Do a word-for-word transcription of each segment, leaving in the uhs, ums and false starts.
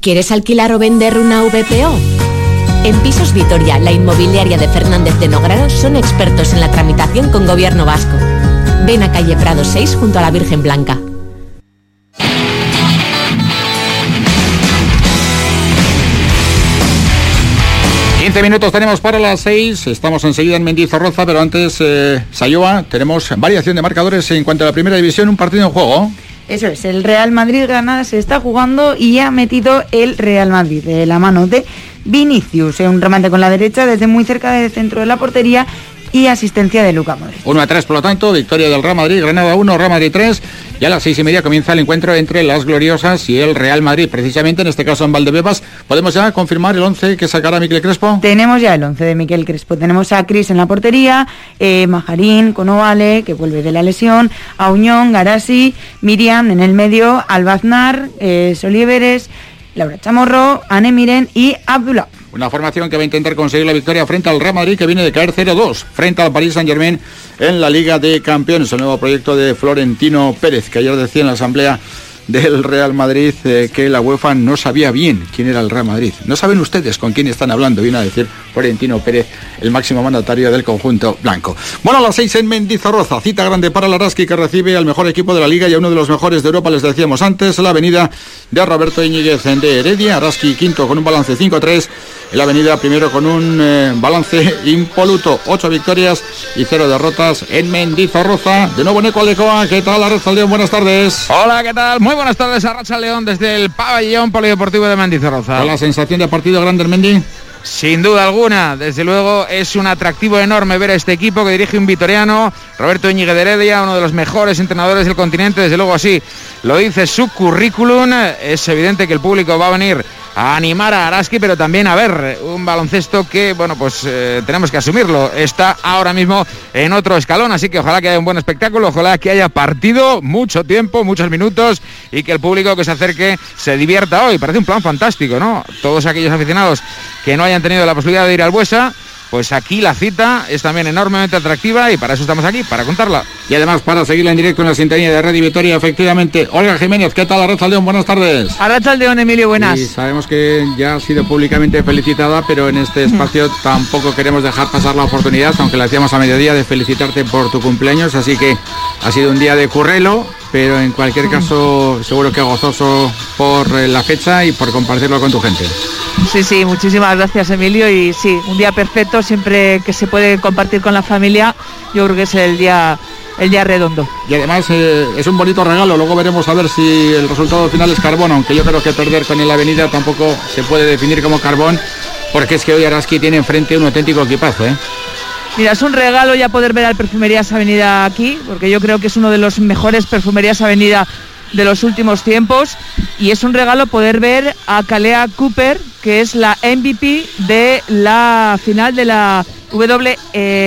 ¿Quieres alquilar o vender una V P O? En Pisos Vitoria, la inmobiliaria de Fernández de Nogrado son expertos en la tramitación con Gobierno vasco. Ven a calle Prado seis junto a la Virgen Blanca. quince minutos tenemos para las seis, estamos enseguida en Mendizorroza, pero antes, eh, Sayoa, tenemos variación de marcadores en cuanto a la primera división, un partido en juego. Eso es, el Real Madrid-Granada se está jugando y ha metido el Real Madrid de la mano de Vinicius, un remate con la derecha desde muy cerca del centro de la portería y asistencia de Luka Modric. uno a tres, por lo tanto, victoria del Real Madrid, Granada uno, Real Madrid tres, y a las seis y media comienza el encuentro entre las Gloriosas y el Real Madrid, precisamente en este caso en Valdebebas. ¿Podemos ya confirmar el once que sacará Miquel Crespo? Tenemos ya el once de Miquel Crespo, tenemos a Cris en la portería, eh, Majarín, Conovale, que vuelve de la lesión, Auñón, Garasi, Miriam en el medio, Albaznar, eh, Solíveres, Laura Chamorro, Anne Miren y Abdullah. Una formación que va a intentar conseguir la victoria frente al Real Madrid, que viene de caer cero dos frente al Paris Saint-Germain en la Liga de Campeones, el nuevo proyecto de Florentino Pérez, que ayer decía en la asamblea del Real Madrid eh, que la UEFA no sabía bien quién era el Real Madrid. No saben ustedes con quién están hablando, viene a decir Florentino Pérez, el máximo mandatario del conjunto blanco. Bueno, a las seis en Mendizorroza, cita grande para el Araski, que recibe al mejor equipo de la Liga y a uno de los mejores de Europa, les decíamos antes, la avenida de Roberto Íñiguez de Heredia. Araski quinto con un balance cinco a tres, en la avenida primero con un eh, balance impoluto, ocho victorias y cero derrotas en Mendizorroza. De nuevo Neco Aldecoa, ¿qué tal, Arratsaldeon? Buenas tardes. Hola, ¿qué tal? Muy buenas tardes, Arratsaldeon, desde el pabellón polideportivo de Mendizorroza. ¿Con la sensación de partido grande, Mendi? Sin duda alguna, desde luego es un atractivo enorme ver a este equipo que dirige un vitoriano, Roberto Íñiguez de Heredia, uno de los mejores entrenadores del continente, desde luego así lo dice su currículum. Es evidente que el público va a venir a animar a Araski, pero también a ver un baloncesto que, bueno, pues eh, tenemos que asumirlo, está ahora mismo en otro escalón, así que ojalá que haya un buen espectáculo, ojalá que haya partido, mucho tiempo, muchos minutos, y que el público que se acerque se divierta hoy. Parece un plan fantástico, ¿no? Todos aquellos aficionados que no hayan tenido la posibilidad de ir al Buesa, pues aquí la cita es también enormemente atractiva y para eso estamos aquí, para contarla. Y además para seguirla en directo en la sintonía de Radio Vitoria, efectivamente. Olga Jiménez, ¿qué tal, Arratsaldeon? Buenas tardes. Arratsaldeon, Emilio, buenas. Y sabemos que ya ha sido públicamente felicitada, pero en este espacio tampoco queremos dejar pasar la oportunidad, aunque la hacíamos a mediodía, de felicitarte por tu cumpleaños, así que ha sido un día de currelo, pero en cualquier caso seguro que gozoso por la fecha y por compartirlo con tu gente. Sí, sí, muchísimas gracias, Emilio, y sí, un día perfecto, siempre que se puede compartir con la familia, yo creo que es el día el día redondo. Y además eh, es un bonito regalo, luego veremos a ver si el resultado final es carbón, aunque yo creo que perder con el Avenida tampoco se puede definir como carbón, porque es que hoy Araski tiene enfrente un auténtico equipazo, ¿eh? Mira, es un regalo ya poder ver al Perfumerías Avenida aquí, porque yo creo que es uno de los mejores Perfumerías Avenida de los últimos tiempos, y es un regalo poder ver a Kalea Cooper, que es la M V P de la final de la W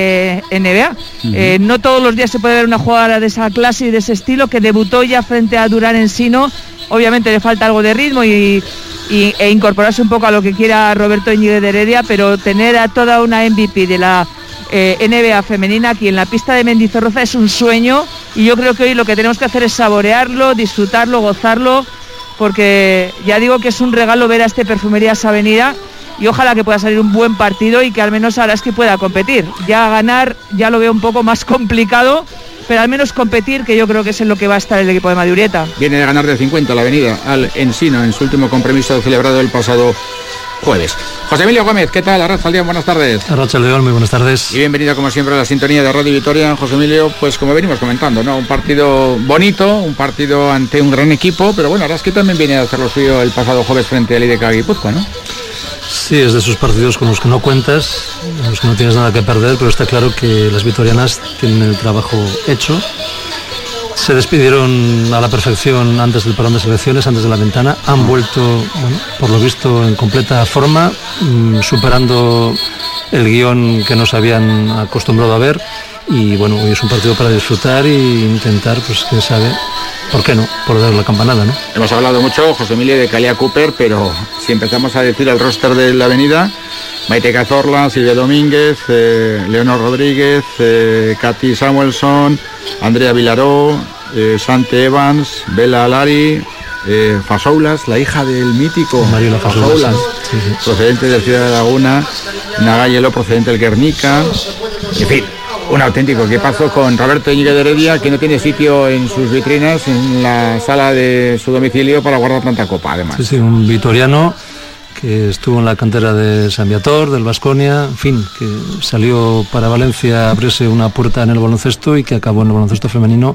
N B A. Uh-huh. Eh, no todos los días se puede ver una jugadora de esa clase y de ese estilo, que debutó ya frente a Durán Ensino. Obviamente le falta algo de ritmo y, y, e incorporarse un poco a lo que quiera Roberto Íñiguez de Heredia, pero tener a toda una M V P de la eh, N B A femenina aquí en la pista de Mendizorroza es un sueño, y yo creo que hoy lo que tenemos que hacer es saborearlo, disfrutarlo, gozarlo, porque ya digo que es un regalo ver a este Perfumerías Avenida, y ojalá que pueda salir un buen partido y que al menos Araski pueda competir. Ya ganar ya lo veo un poco más complicado, pero al menos competir, que yo creo que es en lo que va a estar el equipo de Madurieta. Viene de ganar de cincuenta la Avenida al Ensino en su último compromiso celebrado el pasado jueves. José Emilio Gómez, ¿qué tal? Arratsaldeon, buenas tardes. Arratsaldeon, muy buenas tardes. Y bienvenido como siempre a la sintonía de Radio Vitoria. José Emilio, pues como venimos comentando, ¿no? Un partido bonito, un partido ante un gran equipo, pero bueno, Araski también viene a hacer lo suyo el pasado jueves frente al I D K Guipúzcoa, ¿no? Sí, es de esos partidos con los que no cuentas, con los que no tienes nada que perder, pero está claro que las vitorianas tienen el trabajo hecho. Se despidieron a la perfección antes del parón de selecciones, antes de la ventana. Han vuelto, bueno, por lo visto, en completa forma, mmm, superando el guión que nos habían acostumbrado a ver. Y bueno, hoy es un partido para disfrutar e intentar, pues quién sabe, ¿por qué no? Por dar la campanada, ¿no? Hemos hablado mucho, José Emilio, de Kalea Cooper, pero si empezamos a decir el roster de la Avenida: Maite Cazorla, Silvia Domínguez, eh, Leonor Rodríguez, eh, Katy Samuelson, Andrea Vilaró, eh, Sante Evans, Bela Alari, eh, Fasoulas, la hija del mítico Mariola Fasoulas, Fasoulas, sí, sí. procedente de Ciudad de Laguna, Nagayelo, procedente del Guernica, en fin, un auténtico equipazo con Roberto Íñiguez de Heredia, que no tiene sitio en sus vitrinas, en la sala de su domicilio para guardar tanta copa, además. Sí, sí, un vitoriano que estuvo en la cantera de San Viator, del Baskonia, en fin, que salió para Valencia a abrirse una puerta en el baloncesto y que acabó en el baloncesto femenino.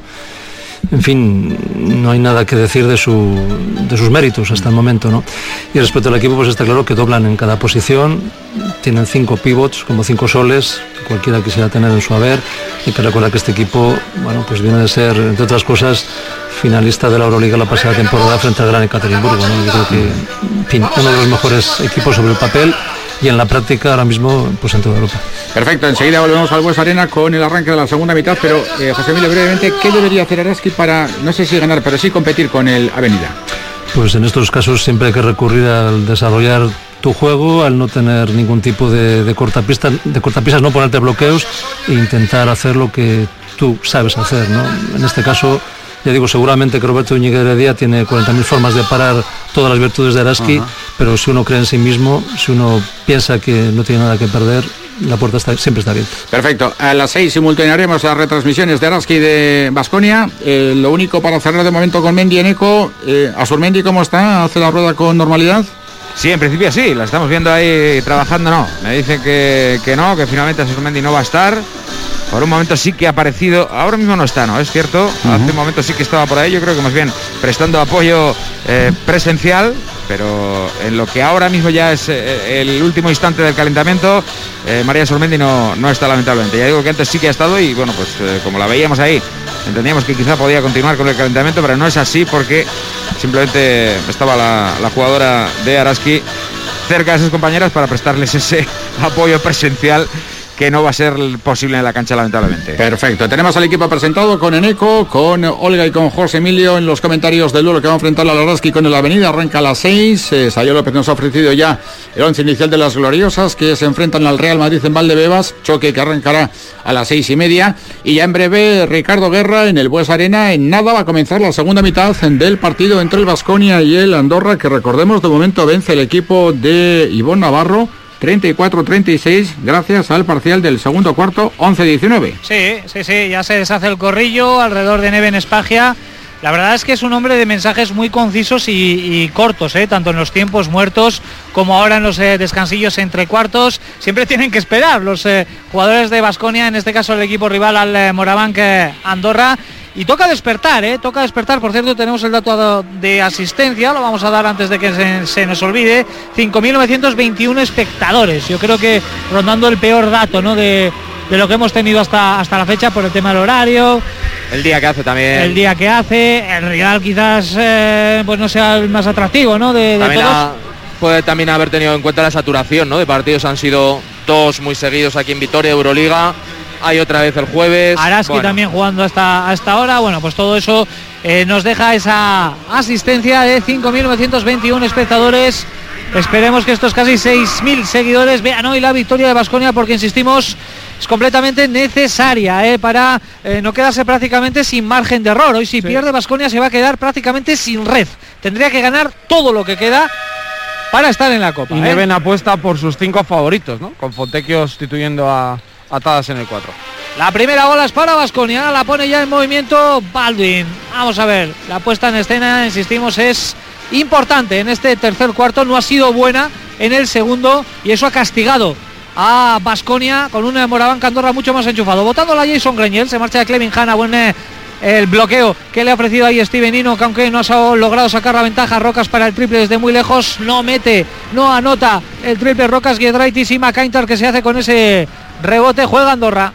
En fin, no hay nada que decir de, su, de sus méritos hasta el momento, ¿no? Y respecto al equipo, pues está claro que doblan en cada posición, tienen cinco pivots, como cinco soles, que cualquiera quisiera tener en su haber. Hay que recordar que este equipo, bueno, pues viene de ser, entre otras cosas, finalista de la Euroliga la pasada temporada frente al Gran Ekaterimburgo, ¿no? Yo creo que, en fin, uno de los mejores equipos sobre el papel y en la práctica ahora mismo, pues en toda Europa. Perfecto, enseguida volvemos al Bues Arena con el arranque de la segunda mitad, pero eh, José Emilio, brevemente, ¿qué debería hacer Araski para, no sé si ganar, pero sí competir con el Avenida? Pues en estos casos siempre hay que recurrir al desarrollar tu juego, al no tener ningún tipo de, de cortapistas, de cortapistas, no ponerte bloqueos e intentar hacer lo que tú sabes hacer, ¿no? En este caso, ya digo, seguramente que Roberto Íñiguez de Heredia tiene cuarenta mil formas de parar todas las virtudes de Araski, uh-huh. pero si uno cree en sí mismo, si uno piensa que no tiene nada que perder, la puerta está, siempre está abierta. Perfecto, a las seis simultanearemos las retransmisiones de Araski de Baskonia. Eh, lo único para cerrar de momento con Mendy en Eco, eh, Asurmendi, ¿cómo está? ¿Hace la rueda con normalidad? Sí, en principio sí, la estamos viendo ahí trabajando, no. Me dicen que, que no, que finalmente Asurmendi no va a estar. Por un momento sí que ha aparecido, ahora mismo no está, ¿no? Es cierto, uh-huh. Hace un momento sí que estaba por ahí, yo creo que más bien prestando apoyo eh, presencial, pero en lo que ahora mismo ya es eh, el último instante del calentamiento, eh, María Asurmendi no, no está lamentablemente. Ya digo que antes sí que ha estado y bueno, pues eh, como la veíamos ahí, entendíamos que quizá podía continuar con el calentamiento, pero no es así porque simplemente estaba la, la jugadora de Araski cerca de sus compañeras para prestarles ese apoyo presencial que no va a ser posible en la cancha, lamentablemente. Perfecto, tenemos al equipo presentado con Eneco, con Olga y con José Emilio en los comentarios del duelo que va a enfrentar a la Araski con el Avenida. Arranca a las seis, eh, Sayo López nos ha ofrecido ya el once inicial de las gloriosas que se enfrentan al Real Madrid en Valdebebas, choque que arrancará a las seis y media, y ya en breve Ricardo Guerra en el Bues Arena. En nada va a comenzar la segunda mitad del partido entre el Baskonia y el Andorra, que recordemos de momento vence el equipo de Ivonne Navarro treinta y cuatro treinta y seis gracias al parcial del segundo cuarto, once diecinueve. Sí, sí, sí, ya se deshace el corrillo alrededor de Neven Espagia. La verdad es que es un hombre de mensajes muy concisos y, y cortos, ¿eh? Tanto en los tiempos muertos como ahora en los eh, descansillos entre cuartos. Siempre tienen que esperar los eh, jugadores de Baskonia, en este caso el equipo rival al eh, Morabanc eh, Andorra. Y toca despertar, ¿eh? Toca despertar. Por cierto, tenemos el dato de asistencia, lo vamos a dar antes de que se, se nos olvide. cinco mil novecientos veintiuno espectadores. Yo creo que rondando el peor dato, ¿no? De, de lo que hemos tenido hasta, hasta la fecha por el tema del horario. El día que hace también. El día que hace. El rival quizás eh, pues no sea el más atractivo, ¿no? De, de todos. Ha, puede también haber tenido en cuenta la saturación, ¿no? De partidos han sido dos muy seguidos aquí en Vitoria, Euroliga. Hay otra vez el jueves. Araski bueno. también jugando hasta, hasta ahora. Bueno, pues todo eso eh, nos deja esa asistencia de cinco mil novecientos veintiuno espectadores. Esperemos que estos casi seis mil seguidores vean hoy la victoria de Baskonia, porque insistimos, es completamente necesaria eh, para eh, no quedarse prácticamente sin margen de error. Hoy si sí. pierde Baskonia se va a quedar prácticamente sin red. Tendría que ganar todo lo que queda para estar en la Copa. Y ¿eh? Neven apuesta por sus cinco favoritos, ¿no? Con Fontecchio sustituyendo a Atadas en el cuatro. La primera bola es para Baskonia, la pone ya en movimiento Baldwin. Vamos a ver, la puesta en escena, insistimos, es importante en este tercer cuarto. No ha sido buena en el segundo y eso ha castigado a Baskonia con un Morabanc Andorra mucho más enchufado. Votando la Jason Greñel, se marcha de Clevin Hanna, buen eh, el bloqueo que le ha ofrecido ahí Steven Ino, que aunque no ha logrado sacar la ventaja, Rocas para el triple desde muy lejos, no mete, no anota el triple. Rocas, Giedraitis y McIntyre que se hace con ese rebote. Juega Andorra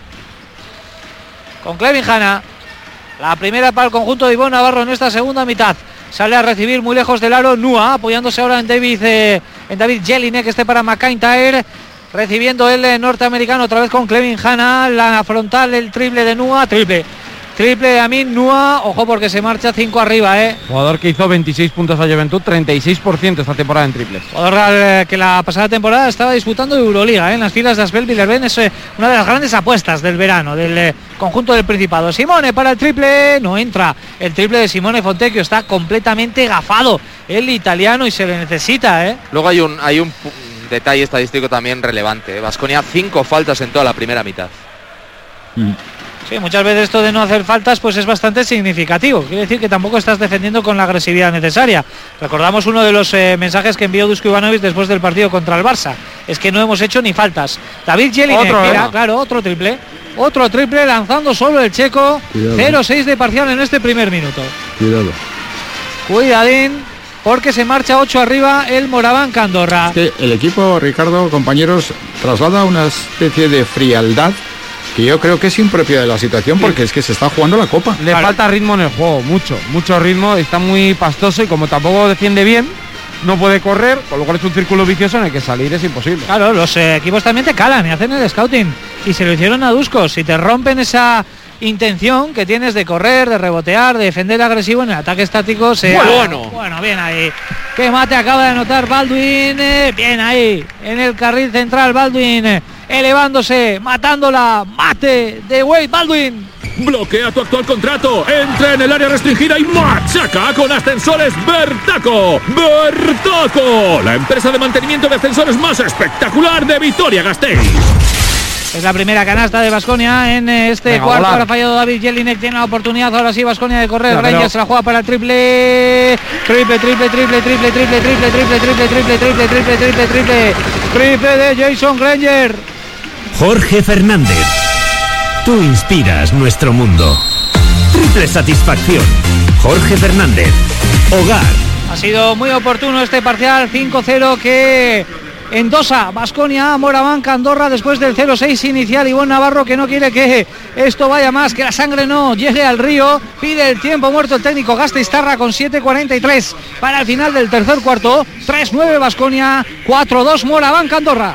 con Clevin Hanna, la primera para el conjunto de Ivonne Navarro en esta segunda mitad. Sale a recibir muy lejos del aro Nua, apoyándose ahora en David eh, en David Jelinek, este para McIntyre, recibiendo el eh, norteamericano otra vez con Clevin Hanna, la frontal, el triple de Nua, triple Triple de Amin Nua, ojo porque se marcha cinco arriba, ¿eh? Jugador que hizo veintiséis puntos a Juventud, treinta y seis por ciento esta temporada en triples. Jugador que la pasada temporada estaba disputando Euroliga, ¿eh? En las filas de Asbel Villerben. Es eh, una de las grandes apuestas del verano, del eh, conjunto del Principado. Simone para el triple, no entra. El triple de Simone Fontecchio está completamente gafado, el italiano, y se le necesita, ¿eh? Luego hay un, hay un detalle estadístico también relevante. Baskonia, cinco faltas en toda la primera mitad. Mm. Sí, muchas veces esto de no hacer faltas pues es bastante significativo. Quiere decir que tampoco estás defendiendo con la agresividad necesaria. Recordamos uno de los eh, mensajes que envió Dusko Ivanovic después del partido contra el Barça. Es que no hemos hecho ni faltas. David Jelinek, Otro, mira, ¿eh? claro, otro triple. Otro triple lanzando solo el checo. cero seis de parcial en este primer minuto. Cuidado. Cuidadín, porque se marcha ocho arriba el Moraván Andorra. Es que el equipo, Ricardo, compañeros, traslada una especie de frialdad que yo creo que es impropia de la situación, porque es que se está jugando la Copa. Le Claro. falta ritmo en el juego, mucho, mucho ritmo, está muy pastoso y como tampoco defiende bien, no puede correr, con lo cual es un círculo vicioso en el que salir es imposible. Claro, los eh, equipos también te calan y hacen el scouting. Y se lo hicieron a Dusko. Si te rompen esa intención que tienes de correr, de rebotear, de defender agresivo en el ataque estático, sea Bueno. bueno, bien ahí. Qué mate acaba de anotar Baldwin, eh, bien ahí, en el carril central Baldwin, eh, elevándose, matándola, mate de Wade Baldwin. Bloquea tu actual contrato, entra en el área restringida y machaca con Ascensores Bertaco. Bertaco, la empresa de mantenimiento de ascensores más espectacular de Vitoria-Gasteiz. Es la primera canasta de Baskonia en este Venga, cuarto. volar. Ahora ha fallado David Jelinek, tiene la oportunidad ahora sí Baskonia de correr. Ya, pero- Rangers se la juega para el triple. Triple, triple, triple, triple, triple, triple, triple, triple, triple, triple, triple, triple, triple, triple de Jason Granger. Jorge Fernández. Tú inspiras nuestro mundo. Triple satisfacción. Jorge Fernández. Hogar. Ha sido muy oportuno este parcial cinco cero que endosa Baskonia a Moraván Andorra después del cero seis inicial. Ivonne Navarro, que no quiere que esto vaya más, que la sangre no llegue al río, pide el tiempo muerto el técnico Gasteiztarra con siete cuarenta y tres para el final del tercer cuarto. tres nueve Baskonia, cuatro dos Moraván Andorra.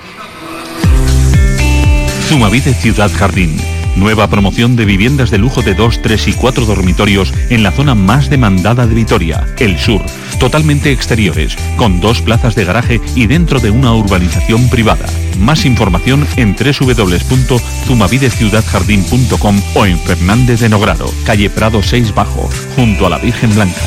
Zumavide Ciudad Jardín. Nueva promoción de viviendas de lujo de dos, tres y cuatro dormitorios en la zona más demandada de Vitoria, el sur. Totalmente exteriores, con dos plazas de garaje y dentro de una urbanización privada. Más información en doble u doble u doble u punto zumavide ciudad jardín punto com o en Fernández de Nogrado, calle Prado seis Bajo, junto a la Virgen Blanca.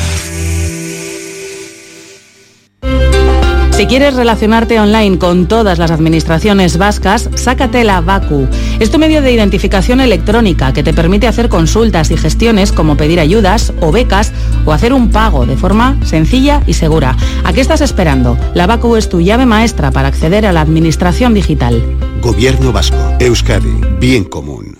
Si quieres relacionarte online con todas las administraciones vascas, sácate la Baku. Es tu medio de identificación electrónica que te permite hacer consultas y gestiones como pedir ayudas o becas o hacer un pago de forma sencilla y segura. ¿A qué estás esperando? La Baku es tu llave maestra para acceder a la administración digital. Gobierno Vasco. Euskadi. Bien común.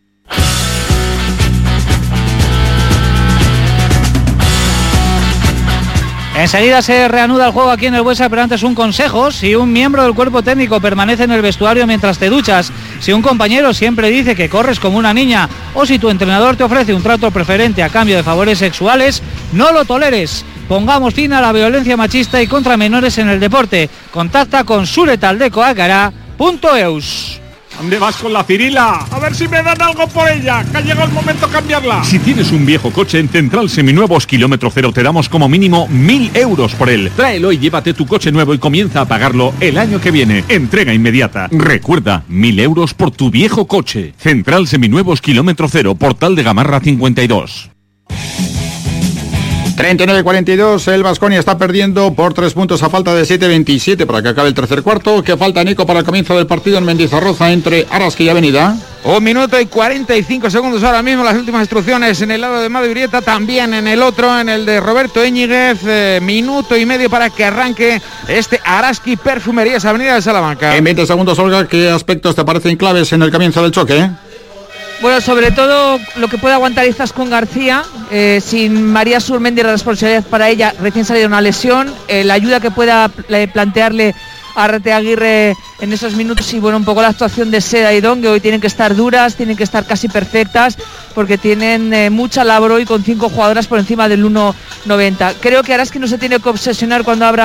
Enseguida se reanuda el juego aquí en el Buesa, pero antes un consejo: si un miembro del cuerpo técnico permanece en el vestuario mientras te duchas, si un compañero siempre dice que corres como una niña, o si tu entrenador te ofrece un trato preferente a cambio de favores sexuales, no lo toleres. Pongamos fin a la violencia machista y contra menores en el deporte. Contacta con suretaldecoacara punto eus. ¿Dónde vas con la Cirila? A ver si me dan algo por ella, que ha llegado el momento de cambiarla. Si tienes un viejo coche en Central Seminuevos Kilómetro Cero, te damos como mínimo mil euros por él. Tráelo y llévate tu coche nuevo y comienza a pagarlo el año que viene. Entrega inmediata. Recuerda, mil euros por tu viejo coche. Central Seminuevos Kilómetro Cero, Portal de Gamarra cincuenta y dos. treinta y nueve cuarenta y dos, el Baskonia está perdiendo por tres puntos a falta de siete veintisiete para que acabe el tercer cuarto. ¿Qué falta, Nico, para el comienzo del partido en Mendizorroza entre Araski y Avenida? Un minuto y cuarenta y cinco segundos ahora mismo. Las últimas instrucciones en el lado de Madurieta, también en el otro, en el de Roberto Íñiguez. Eh, minuto y medio para que arranque este Araski Perfumerías Avenida de Salamanca. En veinte segundos, Olga, ¿qué aspectos te parecen claves en el comienzo del choque? Bueno, sobre todo lo que puede aguantar Izaskun García, eh, sin María Surmendi, la responsabilidad para ella, recién salida de una lesión, eh, la ayuda que pueda eh, plantearle a Arrate Aguirre en esos minutos y bueno, un poco la actuación de Seda y Don, que hoy tienen que estar duras, tienen que estar casi perfectas, porque tienen eh, mucha labor hoy con cinco jugadoras por encima del uno noventa. Creo que Araski no se tiene que obsesionar cuando abra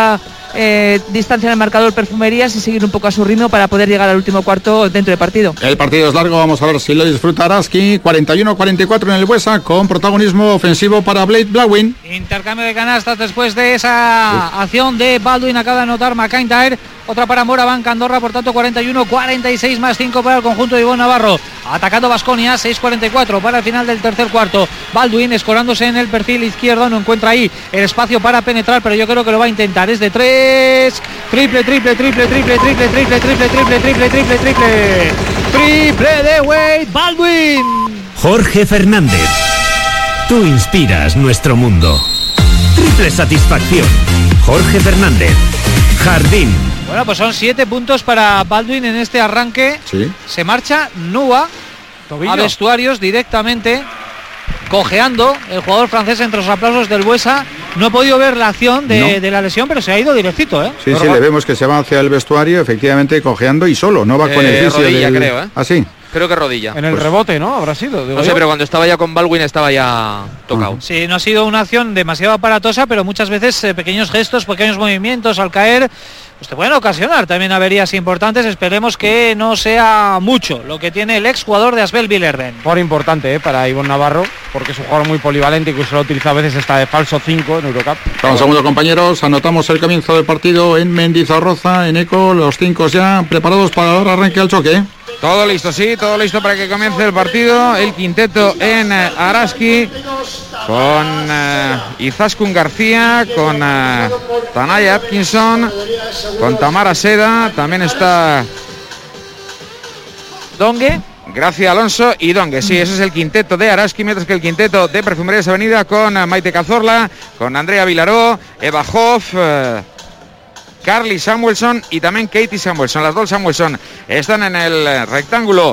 eh, distancia en el marcador Perfumerías y seguir un poco a su ritmo para poder llegar al último cuarto dentro del partido. El partido es largo, vamos a ver si lo disfruta Araski. cuarenta y uno cuarenta y cuatro en el Buesa, con protagonismo ofensivo para Blade Blauwin. Intercambio de canastas después de esa Uf. acción de Baldwin, acaba de anotar McIntyre. Otra para Moraván Andorra, por tanto cuarenta y uno cuarenta y seis más cinco para el conjunto de Ivonne Navarro. Atacando Baskonia, seis cuarenta y cuatro para el final del tercer cuarto. Baldwin escorándose en el perfil izquierdo, no encuentra ahí el espacio para penetrar, pero yo creo que lo va a intentar. Es de tres. Triple, triple, triple, triple, triple, triple, triple, triple, triple, triple, triple. Triple de Wade Baldwin. Jorge Fernández. Tú inspiras nuestro mundo. Triple satisfacción. Jorge Fernández. Jardín. Bueno, pues son siete puntos para Baldwin en este arranque. Sí. Se marcha Nua a vestuarios directamente, cojeando el jugador francés entre los aplausos del Buesa. No he podido ver la acción de, no. de la lesión, pero se ha ido directito, ¿eh? Sí, sí, le vemos que se va hacia el vestuario, efectivamente cojeando y solo, no va eh, con el fisio rodilla, del... creo, ¿eh? ¿Ah, sí? Creo que rodilla. En el pues, rebote, ¿no? Habrá sido. No sé, yo. Pero cuando estaba ya con Baldwin estaba ya tocado. Uh-huh. Sí, no ha sido una acción demasiado aparatosa, pero muchas veces eh, pequeños gestos, pequeños movimientos al caer, pues te pueden ocasionar también averías importantes. Esperemos que no sea mucho lo que tiene el exjugador de Asbel Villerben. Por importante, ¿eh? Para Ivonne Navarro, porque es un jugador muy polivalente y que se lo utiliza a veces hasta de falso cinco en Eurocup. Un segundo, compañeros, anotamos el comienzo del partido en Mendizorroza, en Eco, los cinco ya preparados para dar arranque al choque. Todo listo, sí, todo listo para que comience el partido. El quinteto en uh, Araski, con uh, Izaskun García, con uh, Tanaya Atkinson, con Tamara Seda, también está Dongue, Gracia Alonso y Dongue. Sí, ese es el quinteto de Araski, mientras que el quinteto de Perfumerías Avenida con uh, Maite Cazorla, con Andrea Vilaró, Eva Hoff, uh, Carly Samuelson y también Katie Samuelson. Las dos Samuelson están en el rectángulo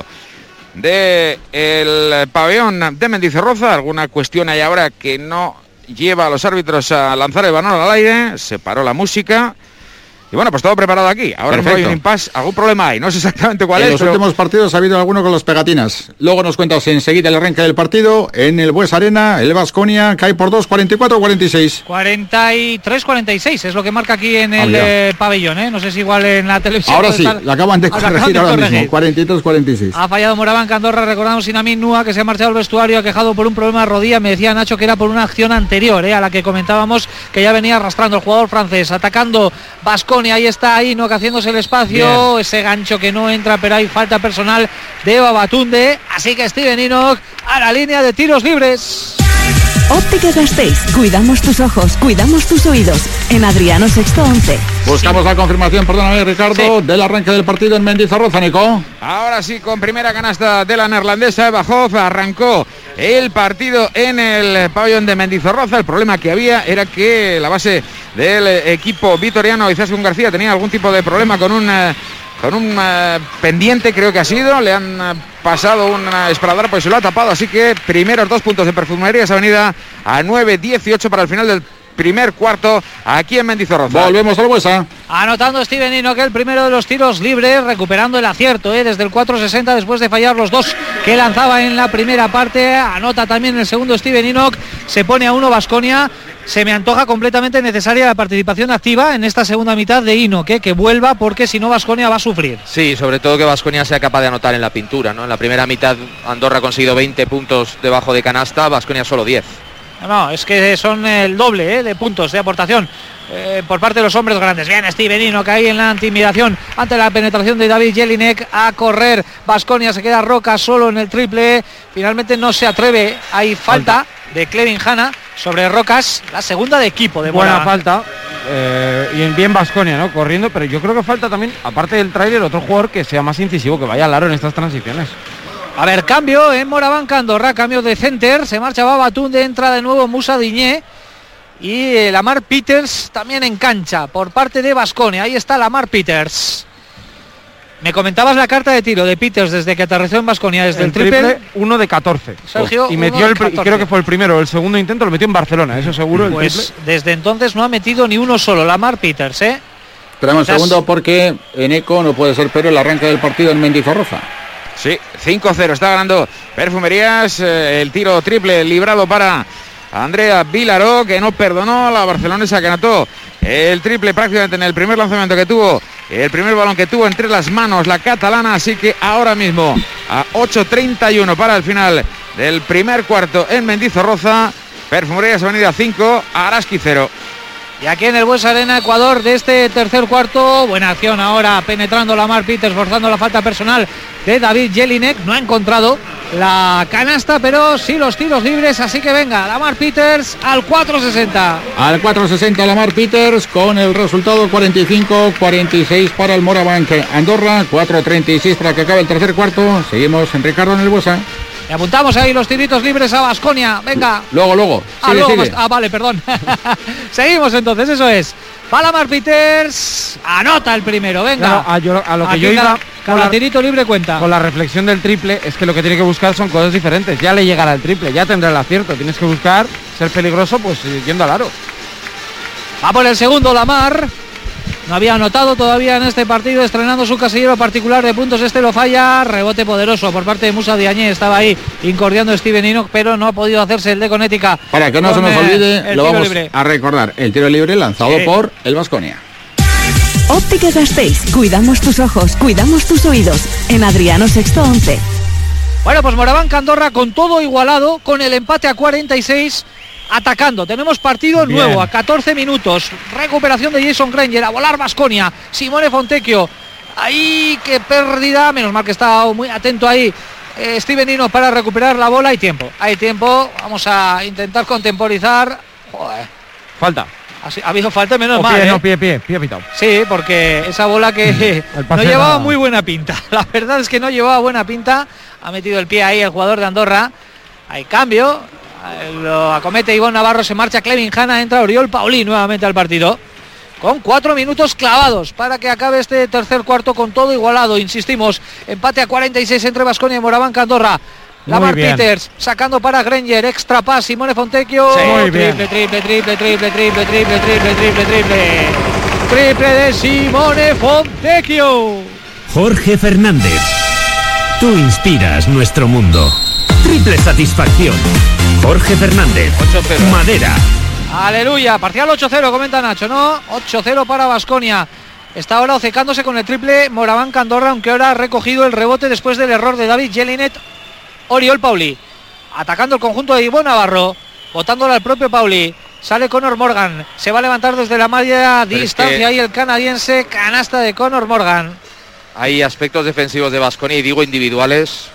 del pabellón de Mendizorroza. Alguna cuestión hay ahora que no lleva a los árbitros a lanzar el balón al aire. Se paró la música. Y bueno, pues todo preparado aquí. Ahora no hay un impasse, algún problema hay, no sé exactamente cuál en es. En los pero... últimos partidos ha habido alguno con las pegatinas. Luego nos cuentas enseguida el arranque del partido. En el Buesa Arena, el Baskonia cae por dos, cuarenta y cuatro cuarenta y seis. cuarenta y tres cuarenta y seis es lo que marca aquí en el ah, eh, pabellón, ¿eh? No sé si igual en la televisión. Ahora sí, estar... la acaban de corregir ahora, ahora corregir. mismo, cuarenta y tres cuarenta y seis. Ha fallado Moraván Andorra, recordamos Sinamín Nua, que se ha marchado al vestuario, ha quejado por un problema de rodilla. Me decía Nacho que era por una acción anterior, ¿eh? A la que comentábamos, que ya venía arrastrando el jugador francés, atacando Baskonia. Ahí está, ahí no que haciéndose el espacio. Bien. Ese gancho que no entra, pero hay falta personal de Babatunde, así que Steven Enoch a la línea de tiros libres. Ópticas Gasteiz, cuidamos tus ojos, cuidamos tus oídos. En Adriano Sexto once. Buscamos sí. la confirmación, perdóname Ricardo, sí. del arranque del partido en Mendizorroza, Nico. Ahora sí, con primera canasta de la neerlandesa Eva Hoff, arrancó el partido en el pabellón de Mendizorroza. El problema que había era que la base del equipo vitoriano, Izaskun García, tenía algún tipo de problema con un... con un uh, pendiente, creo que ha sido, le han uh, pasado un uh, esparadrapo pues se lo ha tapado, así que primeros dos puntos de Perfumerías Avenida a nueve dieciocho para el final del primer cuarto aquí en Mendizorroza. Volvemos al Buesa. Anotando Steven Enoch el primero de los tiros libres, recuperando el acierto ¿eh? desde el cuatro sesenta después de fallar los dos que lanzaba en la primera parte. Anota también el segundo Steven Enoch, se pone a uno Baskonia. Se me antoja completamente necesaria la participación activa en esta segunda mitad de Enoch, ¿eh? que vuelva, porque si no Baskonia va a sufrir. Sí, sobre todo que Baskonia sea capaz de anotar en la pintura, ¿no? En la primera mitad Andorra ha conseguido veinte puntos debajo de canasta, Baskonia solo diez. No, no, es que son el doble ¿eh? de puntos de aportación eh, por parte de los hombres grandes. Bien, Steven Enoch ahí en la intimidación ante la penetración de David Jelinek a correr. Baskonia se queda Roca solo en el triple. Finalmente no se atreve. Hay falta, falta. de Clevin Hanna sobre Rocas, la segunda de equipo de Buena falta. Eh, y en bien Baskonia, ¿no? Corriendo, pero yo creo que falta también, aparte del tráiler, otro jugador que sea más incisivo, que vaya al aro en estas transiciones. A ver, cambio en Moraván Andorra, cambio de center, se marcha Babatunde, entra de nuevo Musa Diñé y eh, Lamar Peters también en cancha por parte de Baskonia. Ahí está Lamar Peters. Me comentabas la carta de tiro de Peters desde que aterrizó en Baskonia, desde el, el triple, triple uno de catorce. Sergio, y metió el creo que fue el primero, el segundo intento lo metió en Barcelona, eso seguro. Pues el triple. Desde entonces no ha metido ni uno solo Lamar Peters, ¿eh? Esperamos un segundo porque en Eco no puede ser pero el arranque del partido en Mendizorroza. Sí, cinco cero está ganando Perfumerías, eh, el tiro triple librado para Andrea Vilaró, que no perdonó a la barcelonesa, que anotó el triple prácticamente en el primer lanzamiento que tuvo, el primer balón que tuvo entre las manos la catalana. Así que ahora mismo a ocho treinta y uno para el final del primer cuarto en Mendizorroza, Perfumerías Avenida cinco, Araski cero. Y aquí en el Buesa Arena, Ecuador, de este tercer cuarto, buena acción ahora penetrando Lamar Peters, forzando la falta personal de David Jelinek. No ha encontrado la canasta, pero sí los tiros libres, así que venga, Lamar Peters al cuatro sesenta. Al cuatro sesenta Lamar Peters, con el resultado cuarenta y cinco cuarenta y seis para el Morabanc Andorra, cuatro treinta y seis para que acabe el tercer cuarto. Seguimos en Ricardo en el Buesa. Y apuntamos ahí los tiritos libres a Baskonia. Venga. Luego, luego. Ah, sigue, luego sigue. ah vale, perdón. Seguimos entonces, eso es. Palamar Peters anota el primero, venga. Claro, a, yo, a lo que Aquí yo iba cada, cada la, tirito libre cuenta. Con la reflexión del triple, es que lo que tiene que buscar son cosas diferentes. Ya le llegará el triple, ya tendrá el acierto. Tienes que buscar ser peligroso, pues yendo al aro. Va por el segundo Lamar. No había anotado todavía en este partido, estrenando su casillero particular de puntos. Este lo falla. Rebote poderoso por parte de Musa Diagne. Estaba ahí incordiando Steven Enoch, pero no ha podido hacerse el de Connecticut. Para que no se nos olvide, lo vamos libre. a recordar. El tiro libre lanzado sí. por el Baskonia. Ópticas Gasteiz. Cuidamos tus ojos, cuidamos tus oídos. En Adriano Sexto once. Bueno, pues Morabanc Andorra con todo igualado, con el empate a cuarenta y seis. Atacando, tenemos partido Bien. nuevo a catorce minutos, recuperación de Jason Granger, a volar Baskonia, Simone Fontecchio, ahí qué pérdida, menos mal que está muy atento ahí eh, Steven Enoch para recuperar la bola. Hay tiempo, hay tiempo, vamos a intentar contemporizar. Joder. Falta. Así, ha habido falta, menos o mal. Pie, ¿eh? no, pie, pie, pie pitado. Sí, porque esa bola que no llevaba nada. Muy buena pinta, la verdad es que no llevaba buena pinta, ha metido el pie ahí el jugador de Andorra. Hay cambio. Lo acomete Ivonne Navarro, se marcha Clevin Hanna, entra Oriol Paulí nuevamente al partido. Con cuatro minutos clavados para que acabe este tercer cuarto con todo igualado. Insistimos, empate a cuarenta y seis entre Baskonia y Morabanc Andorra. Lamar Peters sacando para Granger, extra pass, Simone Fontecchio. Sí, muy triple, bien. triple, triple, triple, triple, triple, triple, triple, triple. Triple de Simone Fontecchio. Jorge Fernández. Tú inspiras nuestro mundo. Triple satisfacción. Jorge Fernández. ocho cero. Madera. Aleluya. Parcial ocho cero, comenta Nacho, ¿no? ocho cero para Baskonia. Está ahora obcecándose con el triple Morabanc Andorra, aunque ahora ha recogido el rebote después del error de David Jelinek. Oriol Paulí. Atacando el conjunto de Ivonne Navarro. Botándolo al propio Paulí. Sale Conor Morgan. Se va a levantar desde la media distancia. Es que ahí el canadiense. Canasta de Conor Morgan. Hay aspectos defensivos de Baskonia y digo individuales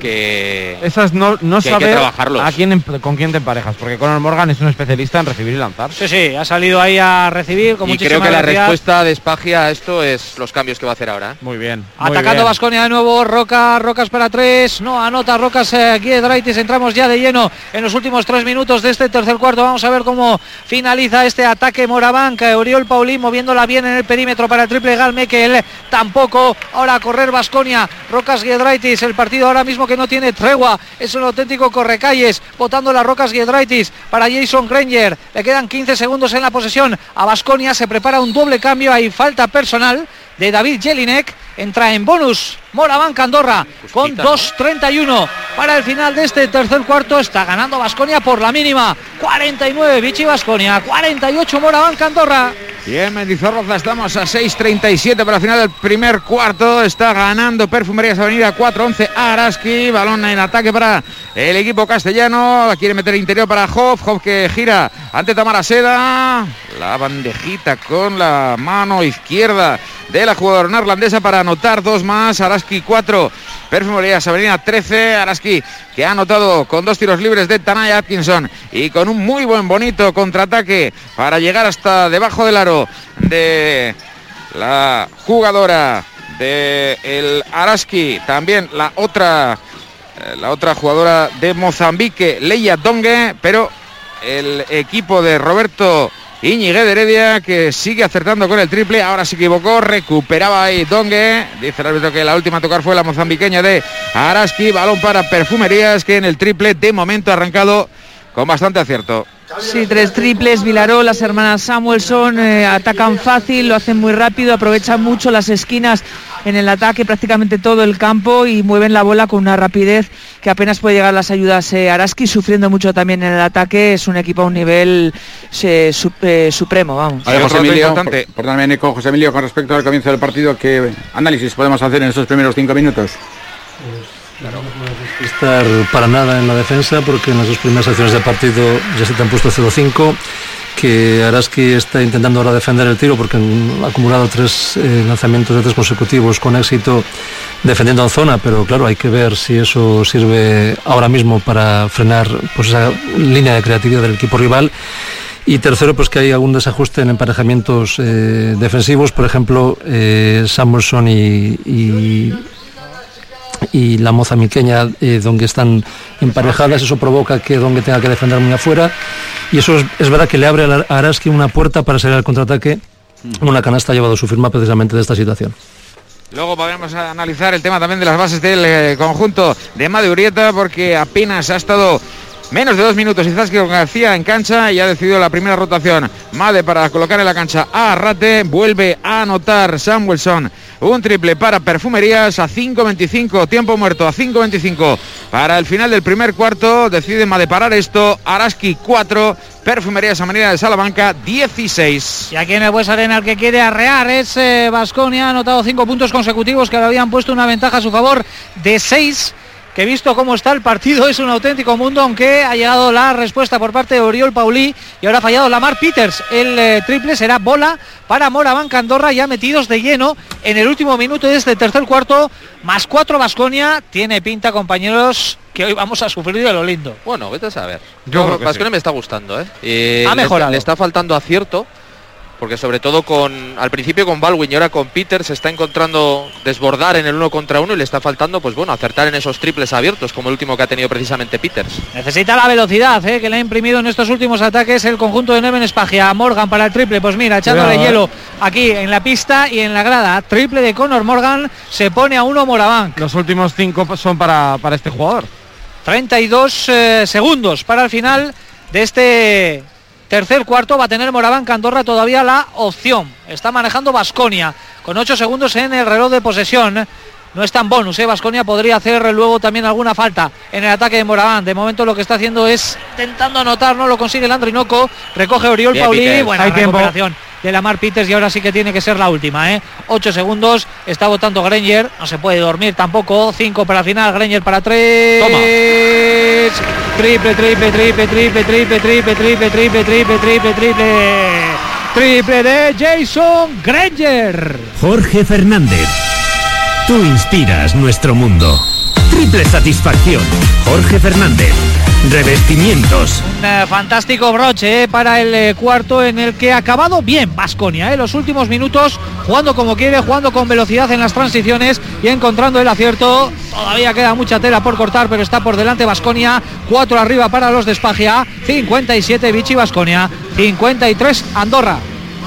que esas no, no que hay que trabajarlos. A quién, con quién te emparejas, porque Conor Morgan es un especialista en recibir y lanzar. Sí, sí, ha salido ahí a recibir con y muchísima creo que velocidad. La respuesta de Spagia a esto es los cambios que va a hacer ahora, ¿eh? Muy bien. Muy Atacando Baskonia de nuevo, Roca, Rocas para tres, no anota Rocas, eh, Giedraitis. Entramos ya de lleno en los últimos tres minutos de este tercer cuarto. Vamos a ver cómo finaliza este ataque Morabanc. Oriol Paulí moviéndola bien en el perímetro para el triple Gal Mekel, tampoco. Ahora a correr Baskonia, Rocas Giedraitis. El partido ahora mismo que no tiene tregua, es un auténtico correcalles, botando las Rocas Giedraitis para Jason Granger. Le quedan quince segundos en la posesión a Baskonia. Se prepara un doble cambio, hay falta personal de David Jelinek. Entra en bonus Morabanc Andorra con dos treinta y uno para el final de este tercer cuarto. Está ganando Baskonia por la mínima, cuarenta y nueve Vichy Baskonia, cuarenta y ocho Morabanc Andorra. Y en Mendizorroza estamos a seis treinta y siete para el final del primer cuarto. Está ganando Perfumerías Avenida cuatro once Araski. Balón en ataque para el equipo castellano. Quiere meter interior para Hoff. Hoff que gira ante Tamara Seda. La bandejita con la mano izquierda de la jugadora neerlandesa para anotar dos más. Araski cuatro, Perfumerías Avenida trece. Araski que ha anotado con dos tiros libres de Tanaya Atkinson y con un muy buen bonito contraataque para llegar hasta debajo del aro de la jugadora de el Araski. También la otra la otra jugadora de Mozambique, Leia Dongue, pero el equipo de Roberto Íñiguez de Heredia, que sigue acertando con el triple. Ahora se equivocó, recuperaba ahí Dongue. Dice el árbitro que la última a tocar fue la mozambiqueña de Araski. Balón para Perfumerías, que en el triple de momento ha arrancado con bastante acierto. Sí, tres triples, Vilaró, las hermanas Samuelson eh, atacan fácil, lo hacen muy rápido, aprovechan mucho las esquinas en el ataque prácticamente todo el campo y mueven la bola con una rapidez que apenas puede llegar las ayudas. eh, Araski sufriendo mucho también en el ataque, es un equipo a un nivel eh, su, eh, supremo, vamos. A ver, José Emilio, por, perdóname, Nico, José Emilio, con respecto al comienzo del partido, ¿qué análisis podemos hacer en estos primeros cinco minutos? Claro, no puedes estar para nada en la defensa porque en las dos primeras acciones del partido ya se te han puesto cero cinco, que Araski está intentando ahora defender el tiro porque han acumulado tres eh, lanzamientos de tres consecutivos con éxito defendiendo en zona, pero claro, hay que ver si eso sirve ahora mismo para frenar pues esa línea de creatividad del equipo rival. Y tercero, pues que hay algún desajuste en emparejamientos eh, defensivos, por ejemplo, eh, Samuelson y, y y la moza miqueña eh, donde están emparejadas, eso provoca que donde tenga que defender muy afuera, y eso es, es verdad que le abre a Araski una puerta para salir al contraataque. Una canasta ha llevado su firma precisamente de esta situación. Luego podremos analizar el tema también de las bases del eh, conjunto de Made Urieta, porque apenas ha estado menos de dos minutos Izaski García en cancha y ha decidido la primera rotación Made para colocar en la cancha a Arrate. Vuelve a anotar Samuelson un triple para Perfumerías a cinco veinticinco, tiempo muerto a cinco veinticinco para el final del primer cuarto. Decide Made parar esto. Araski cuatro, Perfumerías Avenida de Salamanca dieciséis. Y aquí en el Bues Arena el que quiere arrear es Baskonia, eh, ha anotado cinco puntos consecutivos que le habían puesto una ventaja a su favor de seis. Que visto cómo está el partido es un auténtico mundo, aunque ha llegado la respuesta por parte de Oriol Paulí y ahora ha fallado Lamar Peters. El eh, triple será bola para Moraván Andorra, ya metidos de lleno en el último minuto de este tercer cuarto, más cuatro Baskonia. Tiene pinta, compañeros, que hoy vamos a sufrir de lo lindo. Bueno, vete a saber. Yo Baskonia sí. me está gustando, ¿eh? eh ha mejorado. Le, le está faltando acierto, porque sobre todo con al principio con Baldwin y ahora con Peter se está encontrando desbordar en el uno contra uno y le está faltando, pues bueno, acertar en esos triples abiertos como el último que ha tenido precisamente Peters. Necesita la velocidad eh, que le ha imprimido en estos últimos ataques el conjunto de Neven Espagia. Morgan para el triple, pues mira, echándole Cuidado, hielo aquí en la pista y en la grada. Triple de Conor Morgan, se pone a uno Moraván. Los últimos cinco son para, para este jugador. treinta y dos eh, segundos para el final de este tercer cuarto. Va a tener Moraván Andorra todavía la opción. Está manejando Baskonia con ocho segundos en el reloj de posesión. No es tan bonus, ¿eh? Baskonia podría hacer luego también alguna falta en el ataque de Moraván. De momento lo que está haciendo es intentando anotar, no lo consigue el Andrinoco. Recoge Oriol Bien, Paulí. Peters. Buena Hay recuperación de Lamar Peters y ahora sí que tiene que ser la última, ¿eh? ocho segundos, está votando Granger, no se puede dormir tampoco. cinco para el final, Granger para tres. Toma. Triple, triple, triple, triple, triple, triple, triple, triple, triple, triple, triple. Triple de Jason Granger. Jorge Fernández. Tú inspiras nuestro mundo. Triple satisfacción. Jorge Fernández. Revestimientos. Un eh, fantástico broche eh, para el eh, cuarto, en el que ha acabado bien Baskonia, eh, los últimos minutos, jugando como quiere, jugando con velocidad en las transiciones y encontrando el acierto. Todavía queda mucha tela por cortar, pero está por delante Baskonia. cuatro arriba para los de Espagia. cincuenta y siete Vichy Baskonia. cincuenta y tres Andorra.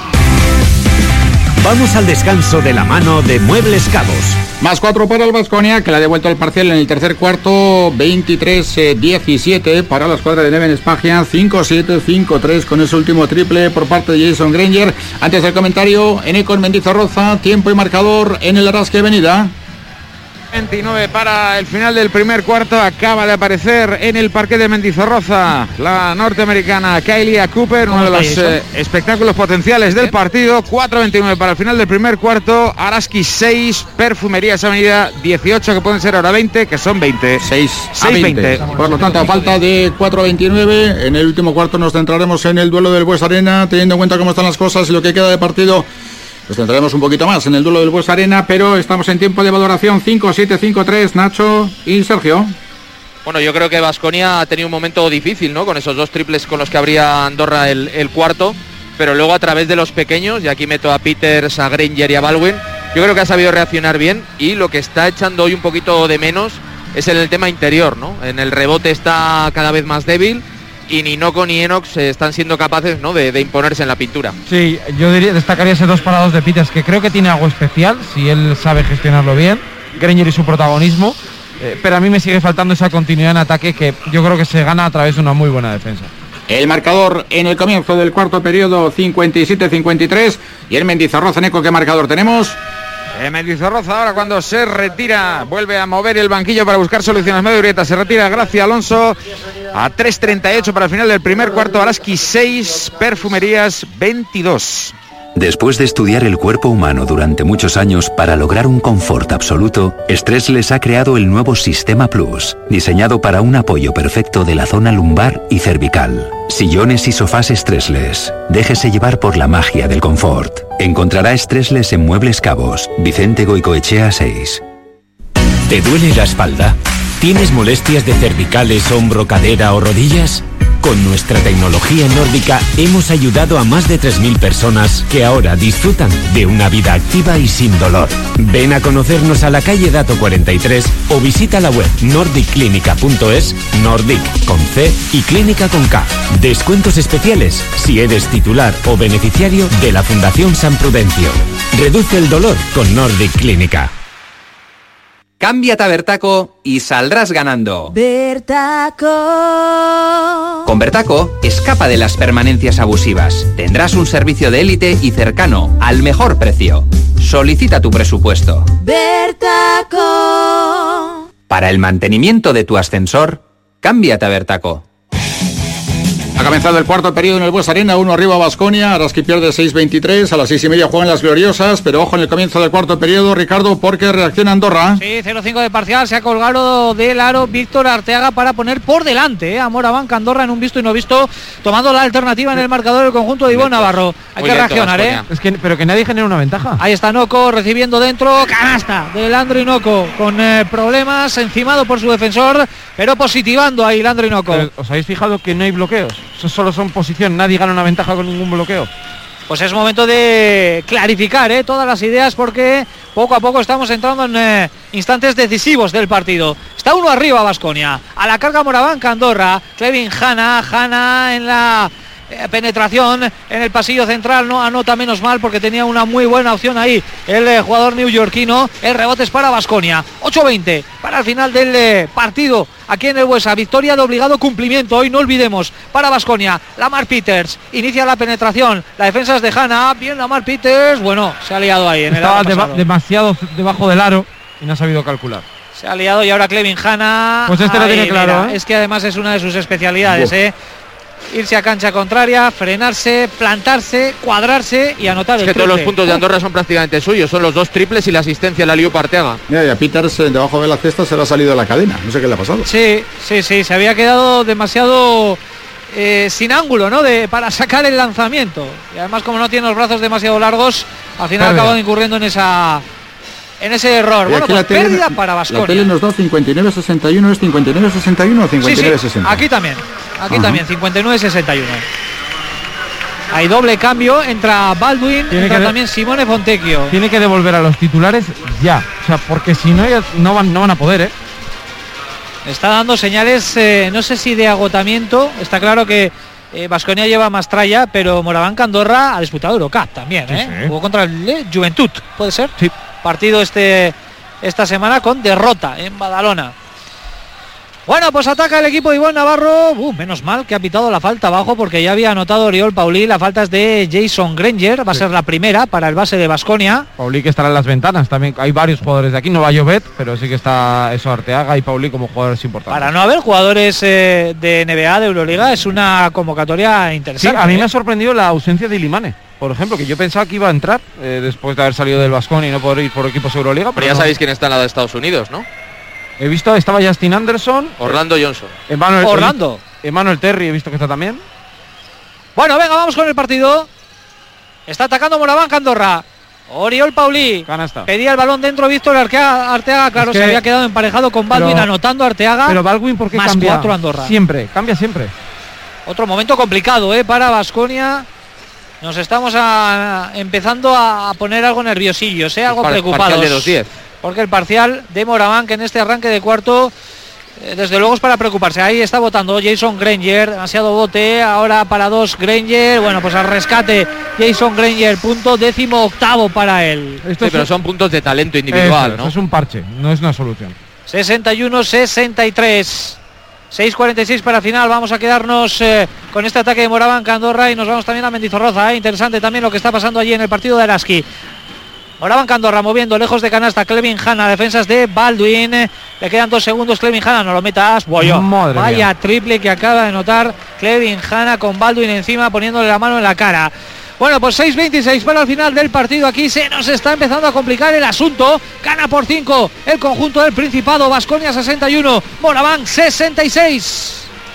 Vamos al descanso de la mano de Muebles Cabos. Más cuatro para el Baskonia, que le ha devuelto el parcial en el tercer cuarto. Veintitrés diecisiete para la escuadra de Neven Espagia. Cinco siete, cinco tres con ese último triple por parte de Jason Granger. Antes del comentario, Eneko Mendizorroza, tiempo y marcador en el Araski Avenida. veintinueve para el final del primer cuarto. Acaba de aparecer en el parque de Mendizorroza la norteamericana Kylie Cooper, uno de los eh, espectáculos potenciales del partido. Cuatro veintinueve para el final del primer cuarto. Araski seis, Perfumerías Avenida dieciocho, que pueden ser ahora veinte, que son veinte. seis a seis veinte. veinte. Por lo tanto, a falta de cuatro veintinueve, en el último cuarto nos centraremos en el duelo del Bues Arena, teniendo en cuenta cómo están las cosas y lo que queda de partido. Nos centraremos un poquito más en el duelo del Bues Arena, pero estamos en tiempo de valoración. Cinco siete, cinco tres, Nacho y Sergio. Bueno, yo creo que Baskonia ha tenido un momento difícil, ¿no? Con esos dos triples con los que abría Andorra el, el cuarto, pero luego a través de los pequeños, y aquí meto a Peters, a Granger y a Baldwin, yo creo que ha sabido reaccionar bien, y lo que está echando hoy un poquito de menos es en el tema interior, ¿no? En el rebote está cada vez más débil, y ni Noco ni Enox están siendo capaces, ¿no?, de, de imponerse en la pintura. Sí, yo diría, destacaría ese dos para dos de Peters, que creo que tiene algo especial, si él sabe gestionarlo bien. Granger y su protagonismo, eh, pero a mí me sigue faltando esa continuidad en ataque que yo creo que se gana a través de una muy buena defensa. El marcador en el comienzo del cuarto periodo, cincuenta y siete cincuenta y tres, y el Mendizorroza, Eneko, ¿qué marcador tenemos? Eh, Mendizorroza ahora cuando se retira, vuelve a mover el banquillo para buscar soluciones. Medio Urieta se retira Gracia Alonso a tres treinta y ocho para el final del primer cuarto. Araski seis, Perfumerías veintidós. Después de estudiar el cuerpo humano durante muchos años para lograr un confort absoluto, Stressless ha creado el nuevo Sistema Plus, diseñado para un apoyo perfecto de la zona lumbar y cervical. Sillones y sofás Stressless. Déjese llevar por la magia del confort. Encontrará Stressless en Muebles Cabos, Vicente Goicoechea seis. ¿Te duele la espalda? ¿Tienes molestias de cervicales, hombro, cadera o rodillas? Con nuestra tecnología nórdica hemos ayudado a más de tres mil personas que ahora disfrutan de una vida activa y sin dolor. Ven a conocernos a la calle Dato cuarenta y tres o visita la web nordic clinica punto es, Nordic con C y Clínica con K. Descuentos especiales si eres titular o beneficiario de la Fundación San Prudencio. Reduce el dolor con Nordic Clínica. Cámbiate a Bertaco y saldrás ganando. Bertaco. Con Bertaco, escapa de las permanencias abusivas. Tendrás un servicio de élite y cercano, al mejor precio. Solicita tu presupuesto. Bertaco. Para el mantenimiento de tu ascensor, cámbiate a Bertaco. Ha comenzado el cuarto periodo en el Bues Arena, uno arriba Baskonia, Araski pierde seis veintitrés, a las seis y media juegan las gloriosas, pero ojo en el comienzo del cuarto periodo, Ricardo, porque reacciona Andorra. Sí, cero cinco de parcial, se ha colgado del aro Víctor Arteaga para poner por delante eh, a Morabanca Andorra en un visto y no visto, tomando la alternativa en el marcador del conjunto de Ivonne Navarro. Hay Muy que reaccionar, ¿eh? Es que, pero que nadie genera una ventaja. Ahí está Noco recibiendo dentro, canasta de Landry Noco, con eh, problemas, encimado por su defensor, pero positivando ahí Landry Noco. Pero, ¿os habéis fijado que no hay bloqueos? Eso solo son posición, nadie gana una ventaja con ningún bloqueo. Pues es momento de clarificar ¿eh? todas las ideas, porque poco a poco estamos entrando en eh, instantes decisivos del partido. Está uno arriba Baskonia, a la carga Morabanca Andorra, Clevin Hanna, Hanna en la eh, penetración en el pasillo central, no anota menos mal porque tenía una muy buena opción ahí el eh, jugador neoyorquino. El rebote es para Baskonia, ocho veinte para el final del eh, partido. Aquí en el Buesa, victoria de obligado cumplimiento, hoy no olvidemos, para Baskonia. Lamar Peters inicia la penetración, la defensa es de Hanna, bien Lamar Peters, bueno, se ha liado ahí en Estaba el deba- demasiado debajo del aro y no ha sabido calcular. Se ha liado y ahora Clevin Hanna. Pues este lo tiene claro, mira, ¿eh? Es que además es una de sus especialidades, ¿eh? Irse a cancha contraria, frenarse, plantarse, cuadrarse y anotar es el que triple. todos los puntos de Andorra son prácticamente suyos, son los dos triples y la asistencia a la Liu Arteaga. Mira, y a Peters eh, debajo de la cesta se le ha salido la cadena, no sé qué le ha pasado. Sí, sí, sí, se había quedado demasiado eh, sin ángulo, ¿no? De, para sacar el lanzamiento. Y además, como no tiene los brazos demasiado largos, al final ha acabado incurriendo en esa en ese error. Y Bueno, aquí pues la tele- pérdida para Baskonia. La tele nos da cincuenta y nueve sesenta y uno, ¿es cincuenta y nueve sesenta y uno o cincuenta y nueve Sí, sí, sesenta? aquí también, aquí Ajá. también, cincuenta y nueve sesenta y uno. Hay doble cambio, entra Baldwin, Tiene entra que de- también Simone Fontecchio. Tiene que devolver a los titulares ya, o sea, porque si no ya no van, no van a poder, ¿eh? Está dando señales, eh, no sé si de agotamiento. Está claro que Baskonia lleva más tralla, pero Morabanca Andorra ha disputado Eurocup también, ¿eh? Sí, sí. Jugó contra el eh, Juventud, ¿puede ser? Sí. Partido este esta semana con derrota en Badalona. Bueno, pues ataca el equipo de Ivonne Navarro. Uh, menos mal que ha pitado la falta abajo, porque ya había anotado Oriol Paulí. La falta es de Jason Granger, va a ser la primera para el base de Baskonia. Paulí que estará en las ventanas, también hay varios jugadores de aquí, no va a llover, pero sí que está eso Arteaga y Paulí como jugadores importantes. Para no haber jugadores eh, de N B A, de Euroliga, es una convocatoria Sí, interesante. a mí ¿eh? me ha sorprendido la ausencia de Ilimane, por ejemplo, que yo pensaba que iba a entrar eh, después de haber salido del Baskonia y no poder ir por equipos Euroliga. Pero ya no. sabéis quién está en la de Estados Unidos, ¿no? He visto, estaba Justin Anderson, Orlando Johnson. Emmanuel, Orlando. Emmanuel Terry, he visto que está también. Bueno, venga, vamos con el partido. Está atacando Morabanca Andorra. Oriol Paulí. Canasta. Pedía el balón dentro Víctor Arteaga, Arteaga claro, Es que- se había quedado emparejado con Baldwin, Pero- anotando Arteaga. Pero Baldwin, ¿por qué más cambia? cuatro Andorra. Siempre, cambia siempre. Otro momento complicado ¿eh? para Baskonia. Nos estamos a- empezando a poner algo nerviosillos, ¿eh? algo Par- preocupados. parcial de dos diez. Porque el parcial de Morabanca en este arranque de cuarto, eh, desde luego es para preocuparse. Ahí está votando Jason Granger, demasiado bote, ahora para dos Granger. Bueno, pues al rescate Jason Granger, punto décimo octavo para él. Esto Sí, es pero un- son puntos de talento individual, Eso, ¿no? es un parche, no es una solución. sesenta y uno sesenta y tres. seis cuarenta y seis para final. Vamos a quedarnos eh, con este ataque de Morabanca Andorra y nos vamos también a Mendizorroza. ¿eh? Interesante también lo que está pasando allí en el partido de Araski. Morabank Andorra moviendo lejos de canasta Clevin Hanna, defensas de Baldwin. Le quedan dos segundos, Clevin Hanna, no lo metas. Boyo. Vaya mía. Triple que acaba de notar Clevin Hanna con Baldwin encima, poniéndole la mano en la cara. Bueno, pues seis veintiséis para el final del partido. Aquí se nos está empezando a complicar el asunto. Gana por cinco el conjunto del Principado. Baskonia sesenta y uno, Morabank sesenta y seis.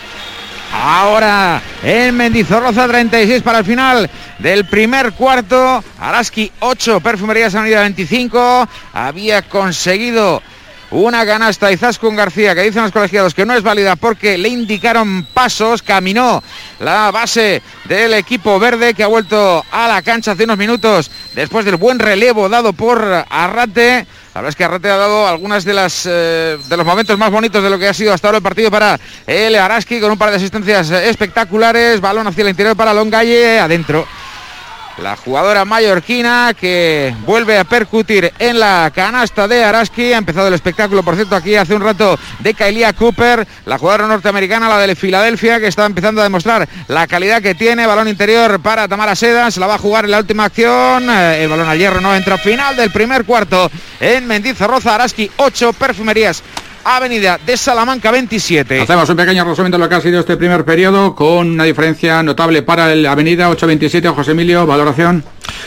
Ahora en Mendizorroza treinta y seis para el final del primer cuarto. Araski ocho, Perfumerías Avenida veinticinco. Había conseguido una canasta Izaskun García, que dicen los colegiados que no es válida porque le indicaron pasos. Caminó la base del equipo verde, que ha vuelto a la cancha hace unos minutos después del buen relevo dado por Arrate. La verdad es que Arrate ha dado algunas de las eh, de los momentos más bonitos de lo que ha sido hasta ahora el partido para el Araski, con un par de asistencias espectaculares. Balón hacia el interior para Longalle, adentro la jugadora mallorquina, que vuelve a percutir en la canasta de Araski. Ha empezado el espectáculo, por cierto, aquí hace un rato, de Kailia Cooper, la jugadora norteamericana, la de Filadelfia, que está empezando a demostrar la calidad que tiene. Balón interior para Tamara Seda, se la va a jugar en la última acción. El balón al hierro no entra. Final del primer cuarto en Mendizorroza. Araski ocho, Perfumerías Avenida de Salamanca veintisiete. Hacemos un pequeño resumen de lo que ha sido este primer periodo, con una diferencia notable para el Avenida ocho veintisiete. José Emilio, valoración.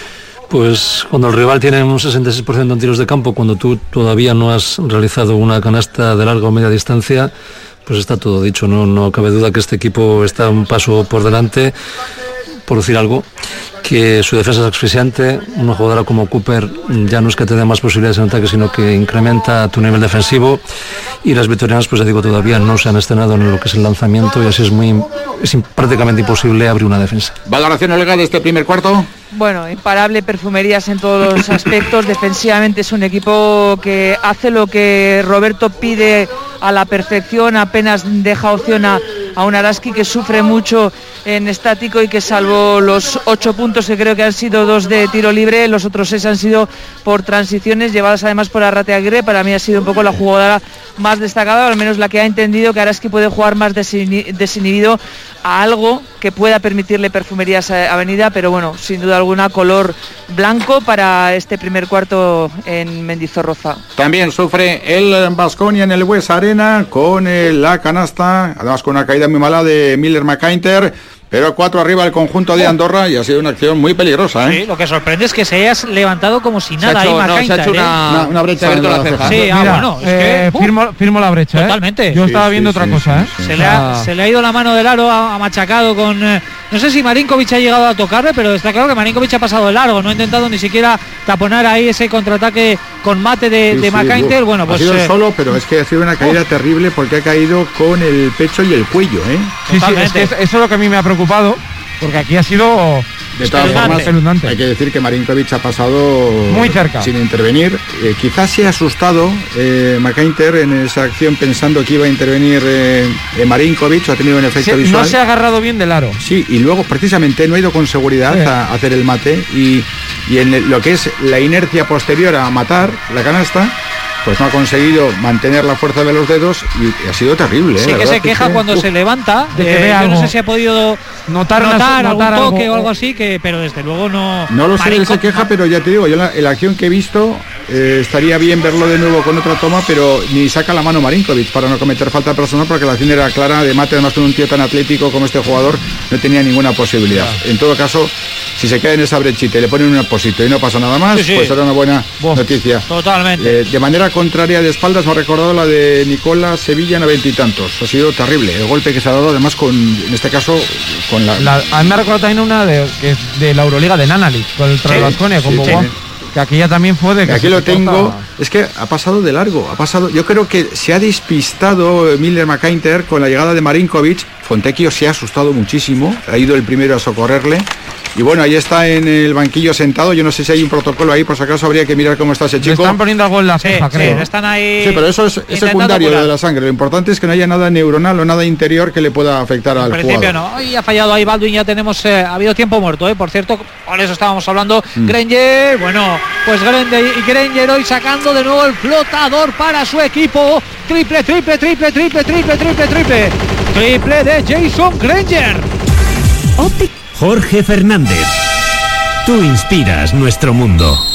Pues cuando el rival tiene un sesenta y seis por ciento en tiros de campo, cuando tú todavía no has realizado una canasta de larga o media distancia, pues está todo dicho. No, no cabe duda que este equipo está un paso por delante, por decir algo, que su defensa es asfixiante. Una jugadora como Cooper ya no es que te dé más posibilidades en ataque, sino que incrementa tu nivel defensivo, y las vitorianas, pues ya digo, todavía no se han estrenado en lo que es el lanzamiento, y así es muy es prácticamente imposible abrir una defensa. Valoración, Olga, de este primer cuarto. Bueno, imparable Perfumerías en todos los aspectos. Defensivamente es un equipo que hace lo que Roberto pide a la perfección, apenas deja opción a, a un Araski que sufre mucho en estático, y que salvo los ocho puntos, que creo que han sido dos de tiro libre, los otros seis han sido por transiciones, llevadas además por Arrate Aguirre. Para mí ha sido un poco la jugadora más destacada, o al menos la que ha entendido que Araski puede jugar más desinhibido a algo que pueda permitirle Perfumerías Avenida, pero bueno, sin duda alguna, color blanco para este primer cuarto en Mendizorroza. También sufre el Baskonia en el West Arena con el, la canasta, además con una caída muy mala de Miller McIntyre, pero cuatro arriba el conjunto de Andorra, y ha sido una acción muy peligrosa, ¿eh? Sí, lo que sorprende es que se hayas levantado como si nada ahí, no, se ha hecho una, ¿eh? una, una brecha en la ceja. Sí, Mira, ah, bueno, es eh, que, firmo, firmo la brecha, totalmente. ¿eh? Yo estaba sí, viendo sí, otra sí, cosa, sí, ¿eh? Se le, ha, se le ha ido la mano del aro, ha, ha machacado con... Eh, no sé si Marinkovic ha llegado a tocarle, pero está claro que Marinkovic ha pasado de largo, no ha intentado ni siquiera taponar ahí ese contraataque con mate de, sí, de sí, McIntyre. Uf, Bueno, pues... ha sido eh, solo, pero es que ha sido una caída uf. terrible, porque ha caído con el pecho y el cuello, ¿eh? Sí, sí, es que eso es lo que a mí me ha preocupado, porque aquí ha sido... De todas formas, hay que decir que Marinkovic ha pasado muy cerca, sin intervenir. Eh, quizás se ha asustado eh, McIntyre en esa acción, pensando que iba a intervenir eh, eh, Marinkovic, o ha tenido un efecto sí, visual. No se ha agarrado bien del aro. Sí, y luego precisamente no ha ido con seguridad sí. a, a hacer el mate, y, y en el, lo que es la inercia posterior a matar la canasta, pues no ha conseguido mantener la fuerza de los dedos, y ha sido terrible. Sí, ¿eh? que se queja que, cuando uf, se levanta, de que eh, yo algo. no sé si ha podido notar, notar, notar algún toque algo, o algo así, que pero desde luego no... No lo sé, él se queja, pero ya te digo, yo la, la acción que he visto, eh, estaría bien verlo de nuevo con otra toma, pero ni saca la mano Marinkovic para no cometer falta personal, porque la acción era clara de mate. Además, con un tío tan atlético como este jugador, no tenía ninguna posibilidad. En todo caso, si se queda en esa brechita y le ponen un apósito y no pasa nada más, sí, sí. pues será una buena Bof, noticia. Totalmente. Eh, de manera contraria, de espaldas, me ha recordado la de Nicola Sevilla en noventa y tantos. Ha sido terrible el golpe que se ha dado, además con, en este caso, con la... la a mí me ha recordado también una de, que es de la Euroliga de Nanali, con el Real Baskonia, con Boboa. Sí, que aquí ya también fue de que aquí lo tengo, es que ha pasado de largo, ha pasado, yo creo que se ha despistado Miller McIntyre con la llegada de Marinkovic. Fontecchio se ha asustado muchísimo, ha ido el primero a socorrerle, y bueno, ahí está en el banquillo sentado. Yo no sé si hay un protocolo ahí, por si acaso habría que mirar cómo está ese chico. Le están poniendo algo en la ceja, sí, creo. Sí, están ahí. Sí, pero eso es, es secundario, lo de la sangre. Lo importante es que no haya nada neuronal o nada interior que le pueda afectar en al principio jugador. No, hoy ha fallado ahí Baldwin, ya tenemos, eh, ha habido tiempo muerto, eh, por cierto, por eso estábamos hablando. Mm. Granger, bueno, pues Granger y Granger hoy sacando de nuevo el flotador para su equipo. Triple, triple, triple, triple, triple, triple, triple. Triple de Jason Granger. Jorge Fernández. Tú inspiras nuestro mundo.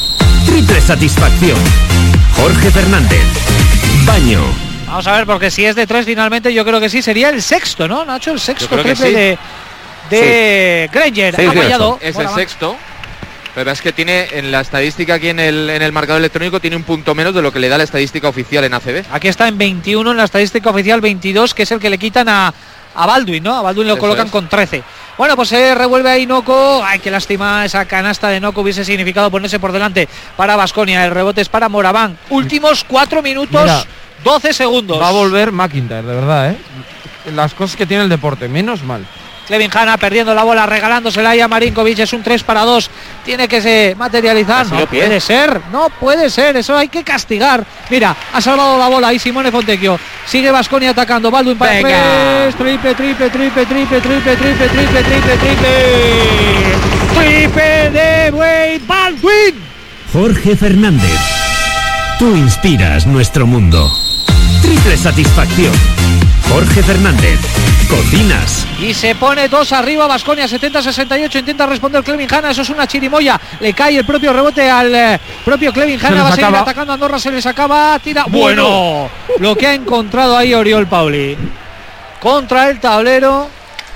Triple satisfacción. Jorge Fernández. Baño. Vamos a ver, porque si es de tres finalmente, yo creo que sí, sería el sexto, ¿no, Nacho? El sexto triple sí. de, de sí. Granger. Sí, ha fallado. Es el sexto. Pero es que tiene en la estadística aquí en el, en el marcador electrónico tiene un punto menos de lo que le da la estadística oficial en A C B. Aquí está en veintiuno, en la estadística oficial veintidós, que es el que le quitan a, a Baldwin, ¿no? A Baldwin lo Eso colocan es. con trece. Bueno, pues se revuelve ahí Noco. Ay, qué lástima, esa canasta de Noco hubiese significado ponerse por delante para Baskonia. El rebote es para Moraván. Últimos cuatro minutos, Mira, doce segundos. Va a volver McIntyre, de verdad, ¿eh? Las cosas que tiene el deporte, menos mal. Clevin Hanna perdiendo la bola, regalándosela ahí a Marinkovic. Es un tres para dos. Tiene que se materializar. No puede ser, no puede ser. Eso hay que castigar. Mira, ha salvado la bola ahí Simone Fontecchio. Sigue Baskonia atacando. Baldwin para tres. Triple, triple, triple, triple, triple, triple, triple, triple, triple. Triple de Wade Baldwin. Jorge Fernández. Tú inspiras nuestro mundo. Triple satisfacción. Jorge Fernández. Cocinas. Y se pone dos arriba, Baskonia setenta sesenta y ocho, intenta responder Clevin Hanna, eso es una chirimoya, le cae el propio rebote al eh, propio Clevin Hanna, va a seguir acaba. atacando a Andorra, se les acaba, tira, bueno, lo que ha encontrado ahí Oriol Pauli, contra el tablero,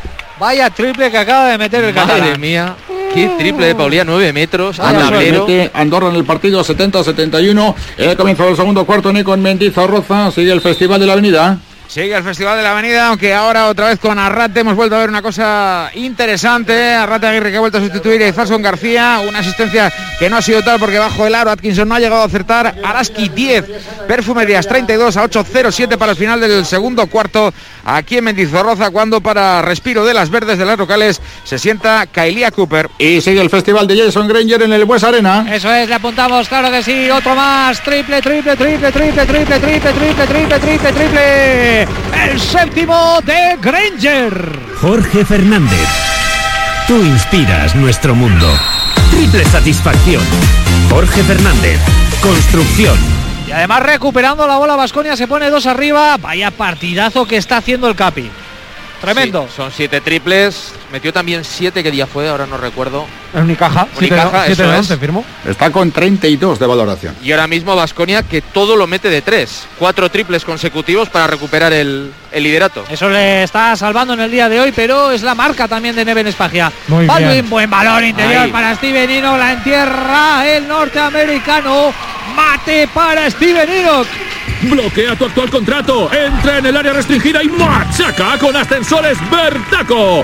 vaya triple que acaba de meter el catalán. Madre mía, qué triple de Pauli a nueve metros, al tablero. Andorra en el partido setenta setenta y uno, en el comienzo del segundo cuarto, Nico en Mendizorroza, sigue el Festival de la Avenida. Sigue el Festival de la Avenida, aunque ahora otra vez con Arrate hemos vuelto a ver una cosa interesante. Arrate Aguirre que ha vuelto a sustituir a Izarson García, una asistencia que no ha sido tal porque bajo el aro Atkinson no ha llegado a acertar. Araski diez, Perfumerías treinta y dos a ocho cero siete para el final del segundo cuarto aquí en Mendizorroza, cuando para respiro de las verdes de las locales se sienta Kailia Cooper. Y sigue el Festival de Jason Granger en el Bues Arena. Eso es, le apuntamos, claro que sí, otro más, triple, triple, triple, triple, triple, triple, triple, triple, triple, triple. El séptimo de Granger. Jorge Fernández. Tú inspiras nuestro mundo. Triple satisfacción. Jorge Fernández. Construcción. Y además recuperando la bola Baskonia, se pone dos arriba. Vaya partidazo que está haciendo el Capi. Tremendo. Sí, son siete triples. Metió también siete, ¿qué día fue? Ahora no recuerdo. En Unicaja. Unicaja, siete eso de es. once, firmó. Está con treinta y dos de valoración. Y ahora mismo Baskonia que todo lo mete de tres. Cuatro triples consecutivos para recuperar el, el liderato. Eso le está salvando en el día de hoy, pero es la marca también de Neven Espagia. Muy Baldwin, bien. Buen balón interior Ahí. para Steven Enoch. La entierra el norteamericano. Mate para Steven Enoch. Bloquea tu actual contrato, entra en el área restringida y machaca con Ascensores Bertaco.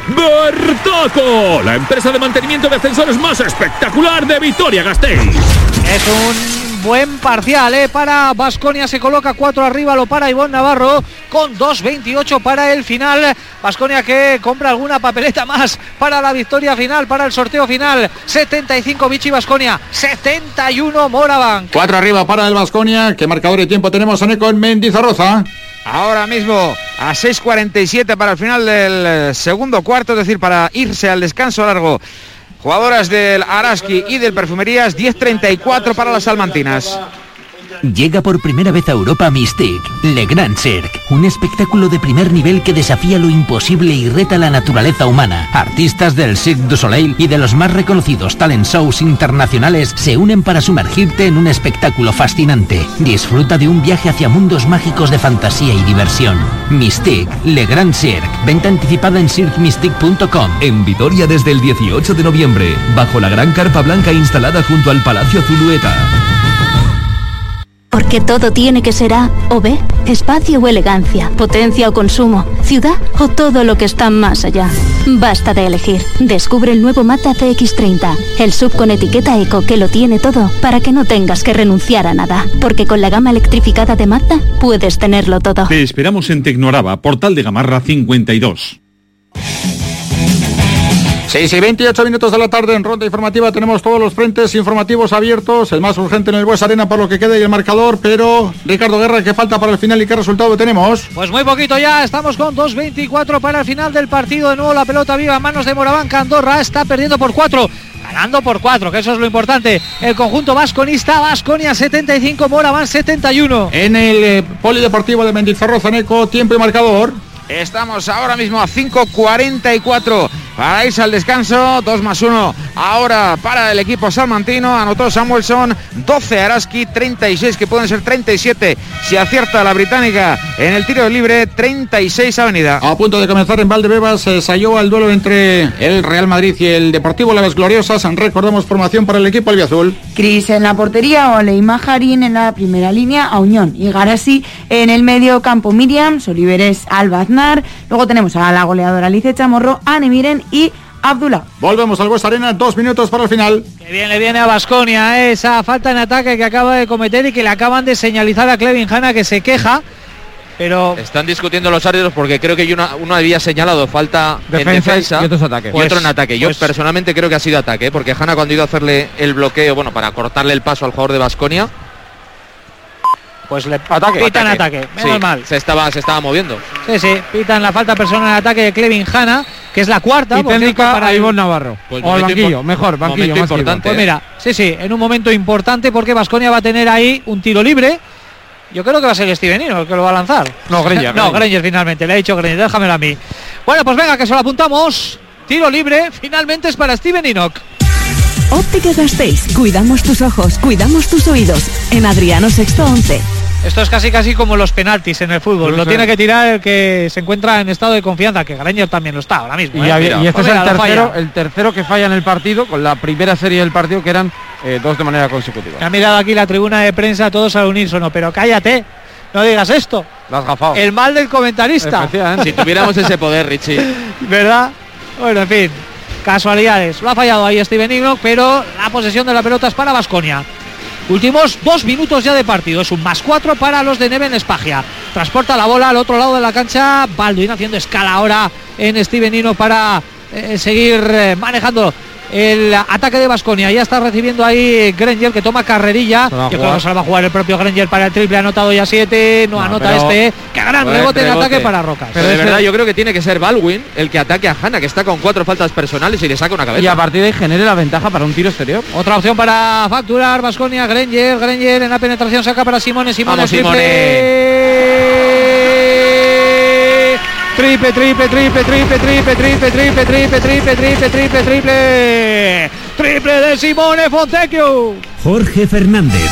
Bertaco, la empresa de mantenimiento de ascensores más espectacular de Vitoria-Gasteiz. Es un buen parcial ¿eh? para Baskonia, se coloca cuatro arriba, lo para Ivonne Navarro con dos veintiocho para el final. Baskonia que compra alguna papeleta más para la victoria final, para el sorteo final. setenta y cinco Vichy Baskonia, setenta y uno Moraván. Cuatro arriba para el Baskonia. ¿Qué marcador y tiempo tenemos, Aneco, en Mendizorroza? Ahora mismo a seis cuarenta y siete para el final del segundo cuarto, es decir, para irse al descanso largo. Jugadoras del Araski y del Perfumerías, diez treinta y cuatro para las salmantinas. Llega por primera vez a Europa Mystique, Le Grand Cirque, un espectáculo de primer nivel que desafía lo imposible y reta la naturaleza humana. Artistas del Cirque du Soleil y de los más reconocidos talent shows internacionales se unen para sumergirte en un espectáculo fascinante. Disfruta de un viaje hacia mundos mágicos de fantasía y diversión. Mystique, Le Grand Cirque, venta anticipada en cirque mystique punto com. En Vitoria desde el dieciocho de noviembre, bajo la gran carpa blanca instalada junto al Palacio Zulueta. Porque todo tiene que ser A o B, espacio o elegancia, potencia o consumo, ciudad o todo lo que está más allá. Basta de elegir. Descubre el nuevo Mazda C X treinta, el sub con etiqueta eco que lo tiene todo para que no tengas que renunciar a nada. Porque con la gama electrificada de Mazda puedes tenerlo todo. Te esperamos en Tecnoraba, Portal de Gamarra cincuenta y dos. seis y veintiocho minutos de la tarde en ronda informativa. Tenemos todos los frentes informativos abiertos. El más urgente en el Bues Arena por lo que queda y el marcador. Pero, Ricardo Guerra, ¿qué falta para el final y qué resultado tenemos? Pues muy poquito ya. Estamos con dos veinticuatro para el final del partido. De nuevo la pelota viva en manos de Moraván. Andorra está perdiendo por cuatro. Ganando por cuatro, que eso es lo importante. El conjunto vasconista, Baskonia setenta y cinco, Moraván setenta y uno. En el eh, Polideportivo de Mendizorroza, Neco, tiempo y marcador. Estamos ahora mismo a cinco cuarenta y cuatro para irse al descanso. Dos más uno ahora para el equipo salmantino. Anotó Samuelson, doce Araski, treinta y seis que pueden ser treinta y siete si acierta la británica en el tiro libre, treinta y seis Avenida. A punto de comenzar en Valdebebas, se ensayó el duelo entre el Real Madrid y el Deportivo Las Gloriosas. Recordamos formación para el equipo albiazul. Cris en la portería, Ole y Majarín en la primera línea, Auñón y Garasi en el medio campo, Miriam, Soliveres, Albaznar. Luego tenemos a la goleadora Alice Chamorro, Anne Miren y Abdullah. Volvemos al Buesa Arena, dos minutos para el final. Que bien le viene a Baskonia ¿eh? esa falta en ataque que acaba de cometer y que le acaban de señalizar a Clevin Hanna, que se queja. Pero están discutiendo los árbitros porque creo que una, uno había señalado falta defensa en defensa y, otros ataques. y Pues, otro en ataque. Yo pues, personalmente creo que ha sido ataque, ¿eh? porque Hanna cuando ha ido a hacerle el bloqueo, bueno, para cortarle el paso al jugador de Baskonia, pues le ataque, pitan ataque. ataque. Menos sí, mal. Se estaba, se estaba moviendo. Sí, sí, pitan la falta personal en ataque de Clevin Hanna, que es la cuarta. Y técnica para Ivonne Navarro. Pues o al banquillo, mejor, banquillo. Más importante. Pues mira, sí, sí, en un momento importante porque Baskonia va a tener ahí un tiro libre. Yo creo que va a ser Stevenino el que lo va a lanzar. No, Granger. no, Granger finalmente, le ha dicho Granger, déjamelo a mí. Bueno, pues venga, que se lo apuntamos. Tiro libre, finalmente es para Steven Enoch. Ópticas Gasteiz, cuidamos tus ojos, cuidamos tus oídos. En Adriano Sexto once. Esto es casi casi como los penaltis en el fútbol. Pues lo sí. tiene que tirar el que se encuentra en estado de confianza, que Granger también lo está ahora mismo. Y, ¿eh? mira, y este pues es mira, el tercero, el tercero que falla en el partido, con la primera serie del partido que eran eh, dos de manera consecutiva. Me ha mirado aquí la tribuna de prensa, todos al unísono, pero cállate, no digas esto. Las gafas. El mal del comentarista. Si tuviéramos ese poder, Richie. ¿Verdad? Bueno, en fin, casualidades. Lo ha fallado ahí Steven Enoch, pero la posesión de la pelota es para Baskonia. Últimos dos minutos ya de partido. Es un más cuatro para los de Neven Espagia. Transporta la bola al otro lado de la cancha. Baldwin haciendo escala ahora en Steven Enoch para eh, seguir eh, manejando el ataque de Baskonia. Ya está recibiendo ahí Granger, que toma carrerilla. Yo creo que se la va a jugar el propio Granger para el triple. Ha anotado ya siete. No, no anota pero, este. ¡Qué gran buen rebote, rebote en ataque para Rocas! Pero de verdad yo creo que tiene que ser Baldwin el que ataque a Hanna, que está con cuatro faltas personales y le saca una cabeza. Y a partir de ahí genere la ventaja para un tiro exterior. Otra opción para facturar Baskonia. Granger, Granger en la penetración saca para Simone. Simone, Vamos, triple. Simone. Triple, triple, triple, triple, triple, triple, triple, triple, triple, triple, triple, triple. Triple de Simone Fontecchio. Jorge Fernández.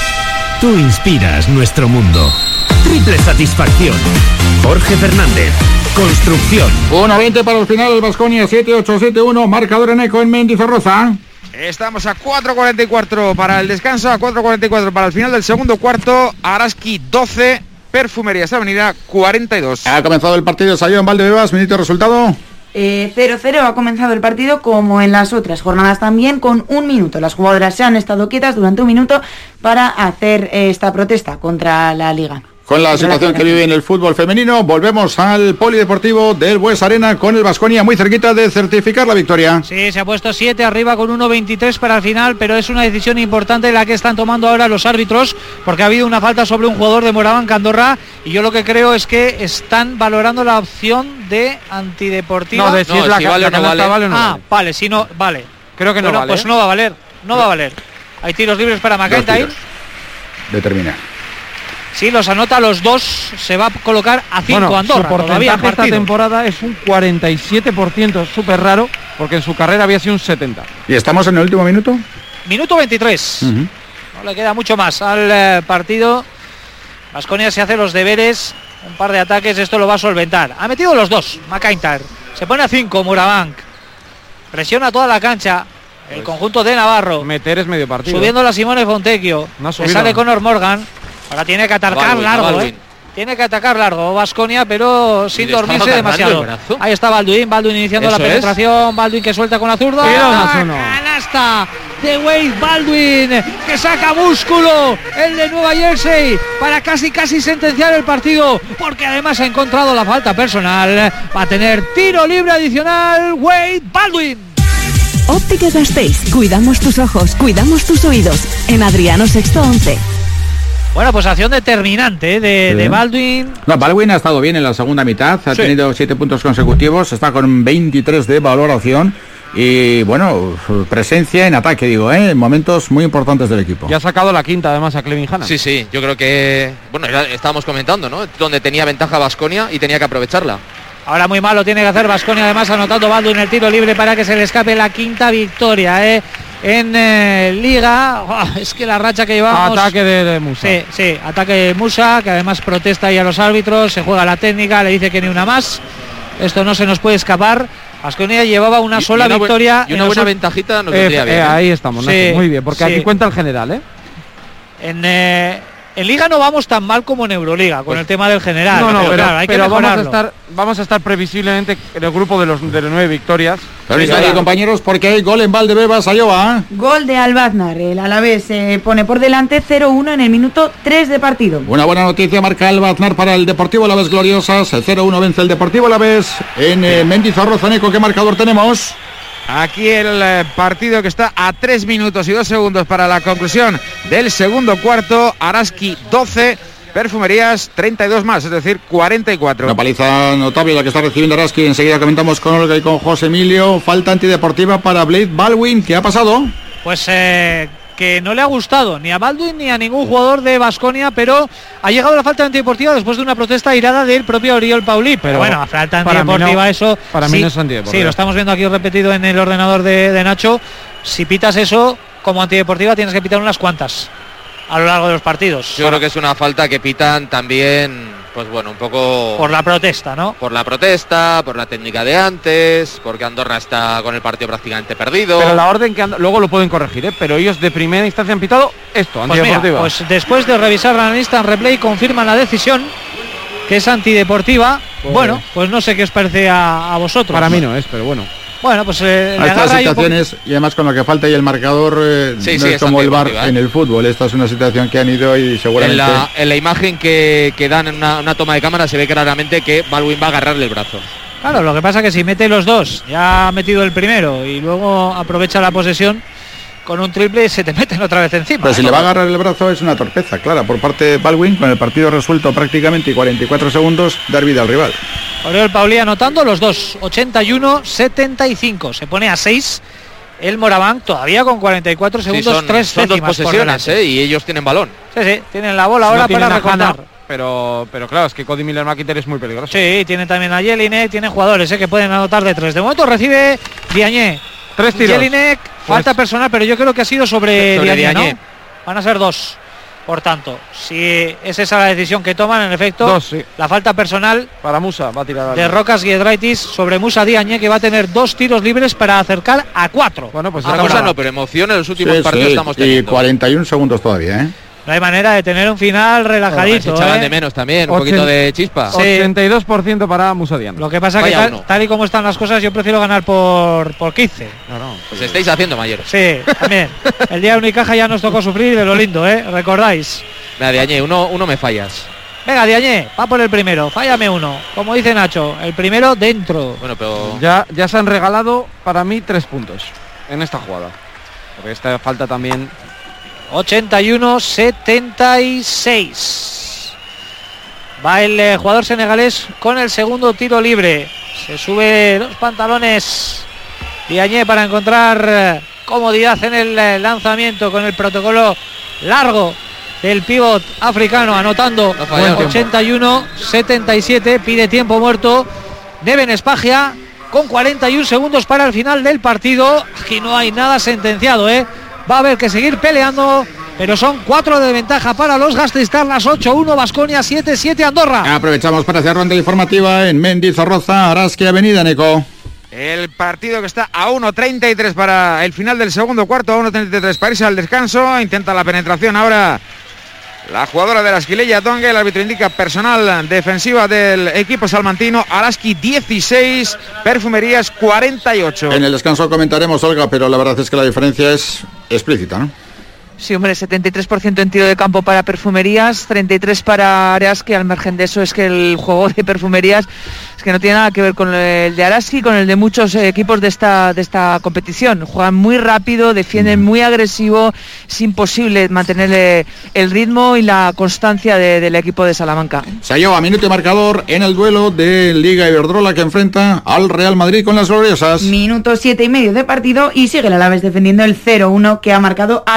Tú inspiras nuestro mundo. Triple satisfacción. Jorge Fernández. Construcción. uno veinte para el final, el Baskonia siete ocho siete uno, marcador en eco en Mendizorroza. Estamos a cuatro cuarenta y cuatro para el descanso, a cuatro cuarenta y cuatro para el final del segundo cuarto. Araski doce, Perfumerías Avenida cuarenta y dos. Ha comenzado el partido, salió en Valdebebas, minuto resultado. Eh, cero cero ha comenzado el partido como en las otras jornadas también, con un minuto. Las jugadoras se han estado quietas durante un minuto para hacer eh, esta protesta contra la liga. Con la situación que vive en el fútbol femenino, volvemos al polideportivo del Buesa Arena con el Baskonia muy cerquita de certificar la victoria. Sí, se ha puesto siete arriba con uno veintitrés para el final, pero es una decisión importante la que están tomando ahora los árbitros, porque ha habido una falta sobre un jugador de Moraván Andorra, y yo lo que creo es que están valorando la opción de antideportiva. No, de si, no, es la, si vale, la, o no vale. vale o no Ah, vale. vale, si no, vale. Creo que no bueno, vale. Pues no va a valer, no va a valer. Hay tiros libres para McIntyre. Determina. Si los anota los dos, se va a colocar a cinco bueno, Andorra. Su porcentaje esta temporada es un cuarenta y siete por ciento, súper raro, porque en su carrera había sido un setenta por ciento. ¿Y estamos en el último minuto? Minuto veintitrés. Uh-huh. No le queda mucho más al eh, partido. Baskonia se hace los deberes, un par de ataques, esto lo va a solventar. Ha metido los dos, McIntyre. Se pone a cinco, Murabank. Presiona toda la cancha. El pues conjunto de Navarro. Meter es medio partido. Subiendo la Simone Fontecchio. No le sale Conor Morgan. Ahora tiene que atacar Baldwin, largo, Baldwin. ¿eh? Tiene que atacar largo Baskonia, pero sin dormirse demasiado. Ahí está Baldwin, Baldwin iniciando Eso la penetración, es. Baldwin que suelta con la zurda. Canasta de Wade Baldwin, que saca músculo, el de Nueva Jersey, para casi casi sentenciar el partido, porque además ha encontrado la falta personal. Va a tener tiro libre adicional Wade Baldwin. Ópticas Gasteiz, cuidamos tus ojos, cuidamos tus oídos. En Adriano Sexto once. Bueno, pues acción determinante de, sí. de Baldwin. No, Baldwin ha estado bien en la segunda mitad, ha sí. tenido siete puntos consecutivos, está con veintitrés de valoración y, bueno, presencia en ataque, digo, ¿eh? en momentos muy importantes del equipo. Y ha sacado la quinta además a Clevin Hanna. Sí, sí, yo creo que, bueno, ya estábamos comentando, ¿no? Donde tenía ventaja Baskonia y tenía que aprovecharla. Ahora muy mal lo tiene que hacer Baskonia, además anotando Baldwin el tiro libre para que se le escape la quinta victoria ¿eh? en eh, Liga. Oh, es que la racha que llevamos... Ataque de, de Musa. Sí, sí, ataque de Musa, que además protesta ahí a los árbitros, se juega la técnica, le dice que ni una más. Esto no se nos puede escapar. Baskonia llevaba una y, sola y una victoria. Bu- y una buena ventajita nos eh, vendría eh, bien. ¿eh? Ahí estamos, Sí, Nacho, muy bien, porque sí. aquí cuenta el general, ¿eh? En, eh, en Liga no vamos tan mal como en Euroliga, con Pues, el tema del general. No, no, pero, pero, claro, hay pero que vamos a mejorarlo. estar, vamos a estar previsiblemente en el grupo de los de las nueve victorias. Pero está aquí, compañeros, porque hay gol en Valdebebas, Iowa. ¿eh? Gol de Albaznar, el Alavés se pone por delante cero uno en el minuto tres de partido. Una buena noticia marca Albaznar para el Deportivo Alavés Gloriosas. El cero uno vence el Deportivo Alavés en eh, Mendizorroza. Neco, ¿qué marcador tenemos? Aquí el eh, partido que está a tres minutos y dos segundos para la conclusión del segundo cuarto. Araski doce, Perfumerías treinta y dos más, es decir, cuarenta y cuatro. Una paliza notable la que está recibiendo Araski. Enseguida comentamos con Olga y con José Emilio. Falta antideportiva para Blade Baldwin. ¿Qué ha pasado? Pues eh, que no le ha gustado ni a Baldwin ni a ningún jugador de Baskonia, pero ha llegado la falta antideportiva después de una protesta airada del propio Oriol Paulí. Pero, pero bueno, a falta para antideportiva mí no, eso... Para sí, mí no es antideportiva. Sí, lo estamos viendo aquí repetido en el ordenador de, de Nacho. Si pitas eso como antideportiva tienes que pitar unas cuantas a lo largo de los partidos. Yo creo que es una falta que pitan también, pues bueno, un poco... Por la protesta, ¿no? Por la protesta, por la técnica de antes, porque Andorra está con el partido prácticamente perdido. Pero la orden que anda, luego lo pueden corregir, ¿eh? Pero ellos de primera instancia han pitado esto, Pues, mira, antideportiva. pues después de revisar la lista en replay confirman la decisión, que es antideportiva. Pues, bueno, pues no sé qué os parece a, a vosotros. Para mí no es, pero bueno. Bueno, pues eh, A le estas agarra ahí un situaciones, y además con lo que falta y el marcador, eh, Sí, no sí, es es como el bar antideportiva, ¿eh? en el fútbol. Esta es una situación que han ido y En seguramente... la, en la imagen que, que dan en una, una toma de cámara se ve claramente que Baldwin va a agarrarle el brazo. Claro, lo que pasa es que si mete los dos, ya ha metido el primero y luego aprovecha la posesión con un triple, se te meten otra vez encima. Pero si le va a agarrar el brazo es una torpeza, clara, por parte de Baldwin, con el partido resuelto prácticamente y cuarenta y cuatro segundos, dar vida al rival. Oriol Paulí anotando los dos, ochenta y uno setenta y cinco. Se pone a seis el Moraván, todavía con cuarenta y cuatro segundos, Sí, son, tres son dos décimas por posesiones, delante. ¿eh? Y ellos tienen balón. Sí, sí, tienen la bola ahora No tienen para a Hanna, recortar. pero, pero claro, es que Cody Miller McIntyre es muy peligroso. Sí, tienen también a Jelinek, tienen jugadores ¿eh? que pueden anotar de tres. De momento recibe Diagne. Tres tiros. Jelinek, falta Pues- personal, pero yo creo que ha sido sobre, Sobre Diagne, Diagne. ¿no? Van a ser dos. Por tanto, si es esa la decisión que toman, en efecto, Dos, sí. la falta personal Para Musa va a tirar de algo. Rocas Giedraitis sobre Musa Diagne, que va a tener dos tiros libres para acercar a cuatro. Bueno, pues Otra Ahora cosa va. no, pero emoción en los últimos Sí, partidos sí, estamos y teniendo. cuarenta y uno segundos todavía, ¿eh? No hay manera de tener un final Se relajadito. echaban ¿eh? de menos también, un Ochen- poquito de chispa. Sí. ochenta y dos por ciento para Musa Diagne. Lo que pasa que Vaya tal, uno. tal y como están las cosas, yo prefiero ganar por, por quince. No, no. Pues estáis haciendo mayores. Sí, también. El día de Unicaja ya nos tocó sufrir de lo lindo, ¿eh? ¿Recordáis? Nada, de Añé, uno, uno me fallas. Venga, Diagne, va por el primero, fállame uno. Como dice Nacho, el primero dentro. Bueno, pero... Ya, ya se han regalado para mí tres puntos en esta jugada. Porque esta falta también. ochenta y uno setenta y seis. Va el eh, jugador senegalés con el segundo tiro libre. Se sube los pantalones Diagne para encontrar eh, comodidad en el eh, lanzamiento con el protocolo largo del pívot africano, anotando No falla. ochenta y uno setenta y siete. Pide tiempo muerto Neven Espagia con cuarenta y un segundos para el final del partido. Aquí no hay nada sentenciado, ¿eh? Va a haber que seguir peleando, pero son cuatro de ventaja para los Gasteiztarras. Ocho uno Baskonia, siete siete Andorra. Aprovechamos para hacer ronda informativa en Mendizorroza, Araski, Avenida, Neco. El partido que está a uno treinta y tres para el final del segundo cuarto, a uno treinta y tres para irse al descanso. Intenta la penetración ahora la jugadora de la Esquilella Tonga. El árbitro indica personal defensiva del equipo salmantino. Araski dieciséis, Perfumerías cuarenta y ocho. En el descanso comentaremos, Olga, pero la verdad es que la diferencia es explícita, ¿no? Sí, hombre, setenta y tres por ciento en tiro de campo para Perfumerías, treinta y tres por ciento para Araski. Al margen de eso es que el juego de Perfumerías es que no tiene nada que ver con el de Araski, con el de muchos eh, equipos de esta de esta competición. Juegan muy rápido, defienden muy agresivo, es imposible mantener eh, el ritmo y la constancia de, del equipo de Salamanca. Se lleva minuto y marcador en el duelo de Liga Iberdrola que enfrenta al Real Madrid con las gloriosas. Minuto siete y medio de partido y sigue el Alavés defendiendo el cero uno que ha marcado Albaznar en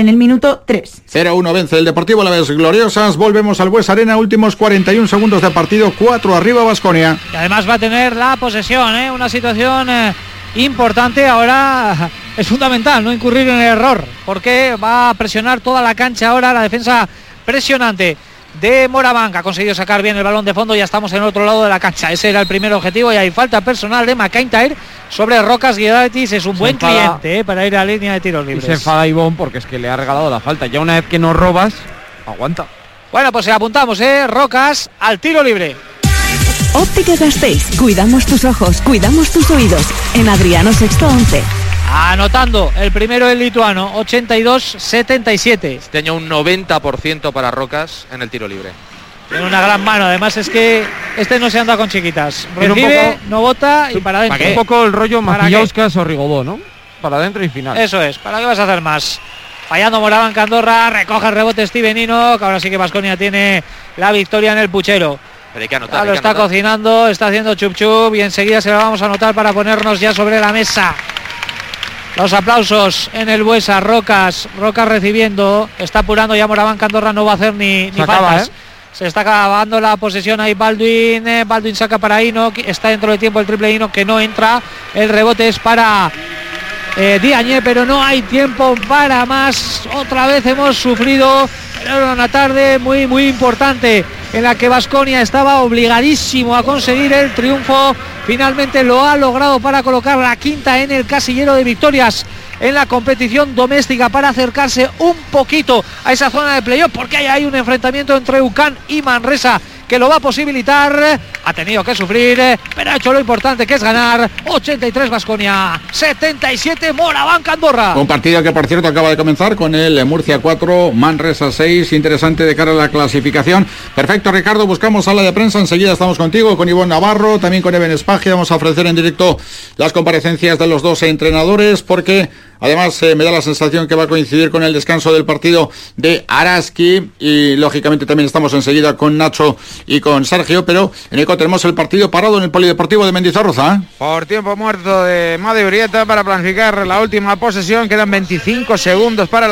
en el minuto tres. cero uno vence el Deportivo Alavés Gloriosas. Volvemos al Bues Arena, últimos cuarenta y un segundos de partido, cuatro arriba Baskonia. Y además va a tener la posesión, ¿eh? Una situación eh, importante. Ahora es fundamental no incurrir en el error, porque va a presionar toda la cancha ahora la defensa presionante de Moraván. Ha conseguido sacar bien el balón de fondo. Ya estamos en el otro lado de la cancha. Ese era el primer objetivo y hay falta personal de McIntyre sobre Rocas Guidatis. Es un se buen enfada, cliente eh, para ir a la línea de tiros libres. Y se enfada Ivón porque es que le ha regalado la falta. Ya una vez que no robas, aguanta. Bueno, pues apuntamos, ¿eh? Rocas al tiro libre. Óptica Gasteiz. Cuidamos tus ojos, cuidamos tus oídos. En Adriano Sexto once. Anotando el primero el lituano, ochenta y dos setenta y siete. Este año un noventa por ciento para Rocas en el tiro libre. Tiene una gran mano, además es que este no se anda con chiquitas. Recibe, poco, no bota y para adentro. Un poco el rollo Macillauskas o Rigobó, ¿no? Para adentro y final. Eso es, ¿para qué vas a hacer más? Fallando Moraván Candorra, recoge el rebote Stevenino, que ahora sí que Baskonia tiene la victoria en el puchero. Pero hay que anotar, ya hay lo que está anotar. cocinando, está haciendo chup chup y enseguida se lo vamos a anotar para ponernos ya sobre la mesa. Los aplausos en el Buesa. Rocas, Rocas recibiendo, está apurando ya Moraván Candorra, no va a hacer ni, ni acaba, faltas. ¿eh? Se está acabando la posesión ahí Baldwin, eh, Baldwin saca para Hino, está dentro del tiempo el triple Hino que no entra, el rebote es para eh, Diagne, pero no hay tiempo para más. Otra vez hemos sufrido, era una tarde muy muy importante en la que Baskonia estaba obligadísimo a conseguir el triunfo. Finalmente lo ha logrado para colocar la quinta en el casillero de victorias en la competición doméstica, para acercarse un poquito a esa zona de playoff, porque hay, hay un enfrentamiento entre UCAN y Manresa que lo va a posibilitar. Ha tenido que sufrir, pero ha hecho lo importante, que es ganar. Ochenta y tres Baskonia, setenta y siete Moraván Candorra. Un partido que por cierto acaba de comenzar con el Murcia cuatro, Manresa seis, interesante de cara a la clasificación. Perfecto, Ricardo, buscamos sala de prensa, enseguida estamos contigo, con Ivonne Navarro, también con Eben Espagia. Vamos a ofrecer en directo las comparecencias de los dos entrenadores, porque además eh, me da la sensación que va a coincidir con el descanso del partido de Araski, y lógicamente también estamos enseguida con Nacho y con Sergio, pero en Eco tenemos el partido parado en el Polideportivo de Mendizorroza, ¿eh? Por tiempo muerto de Made Urieta para planificar la última posesión, quedan veinticinco segundos para la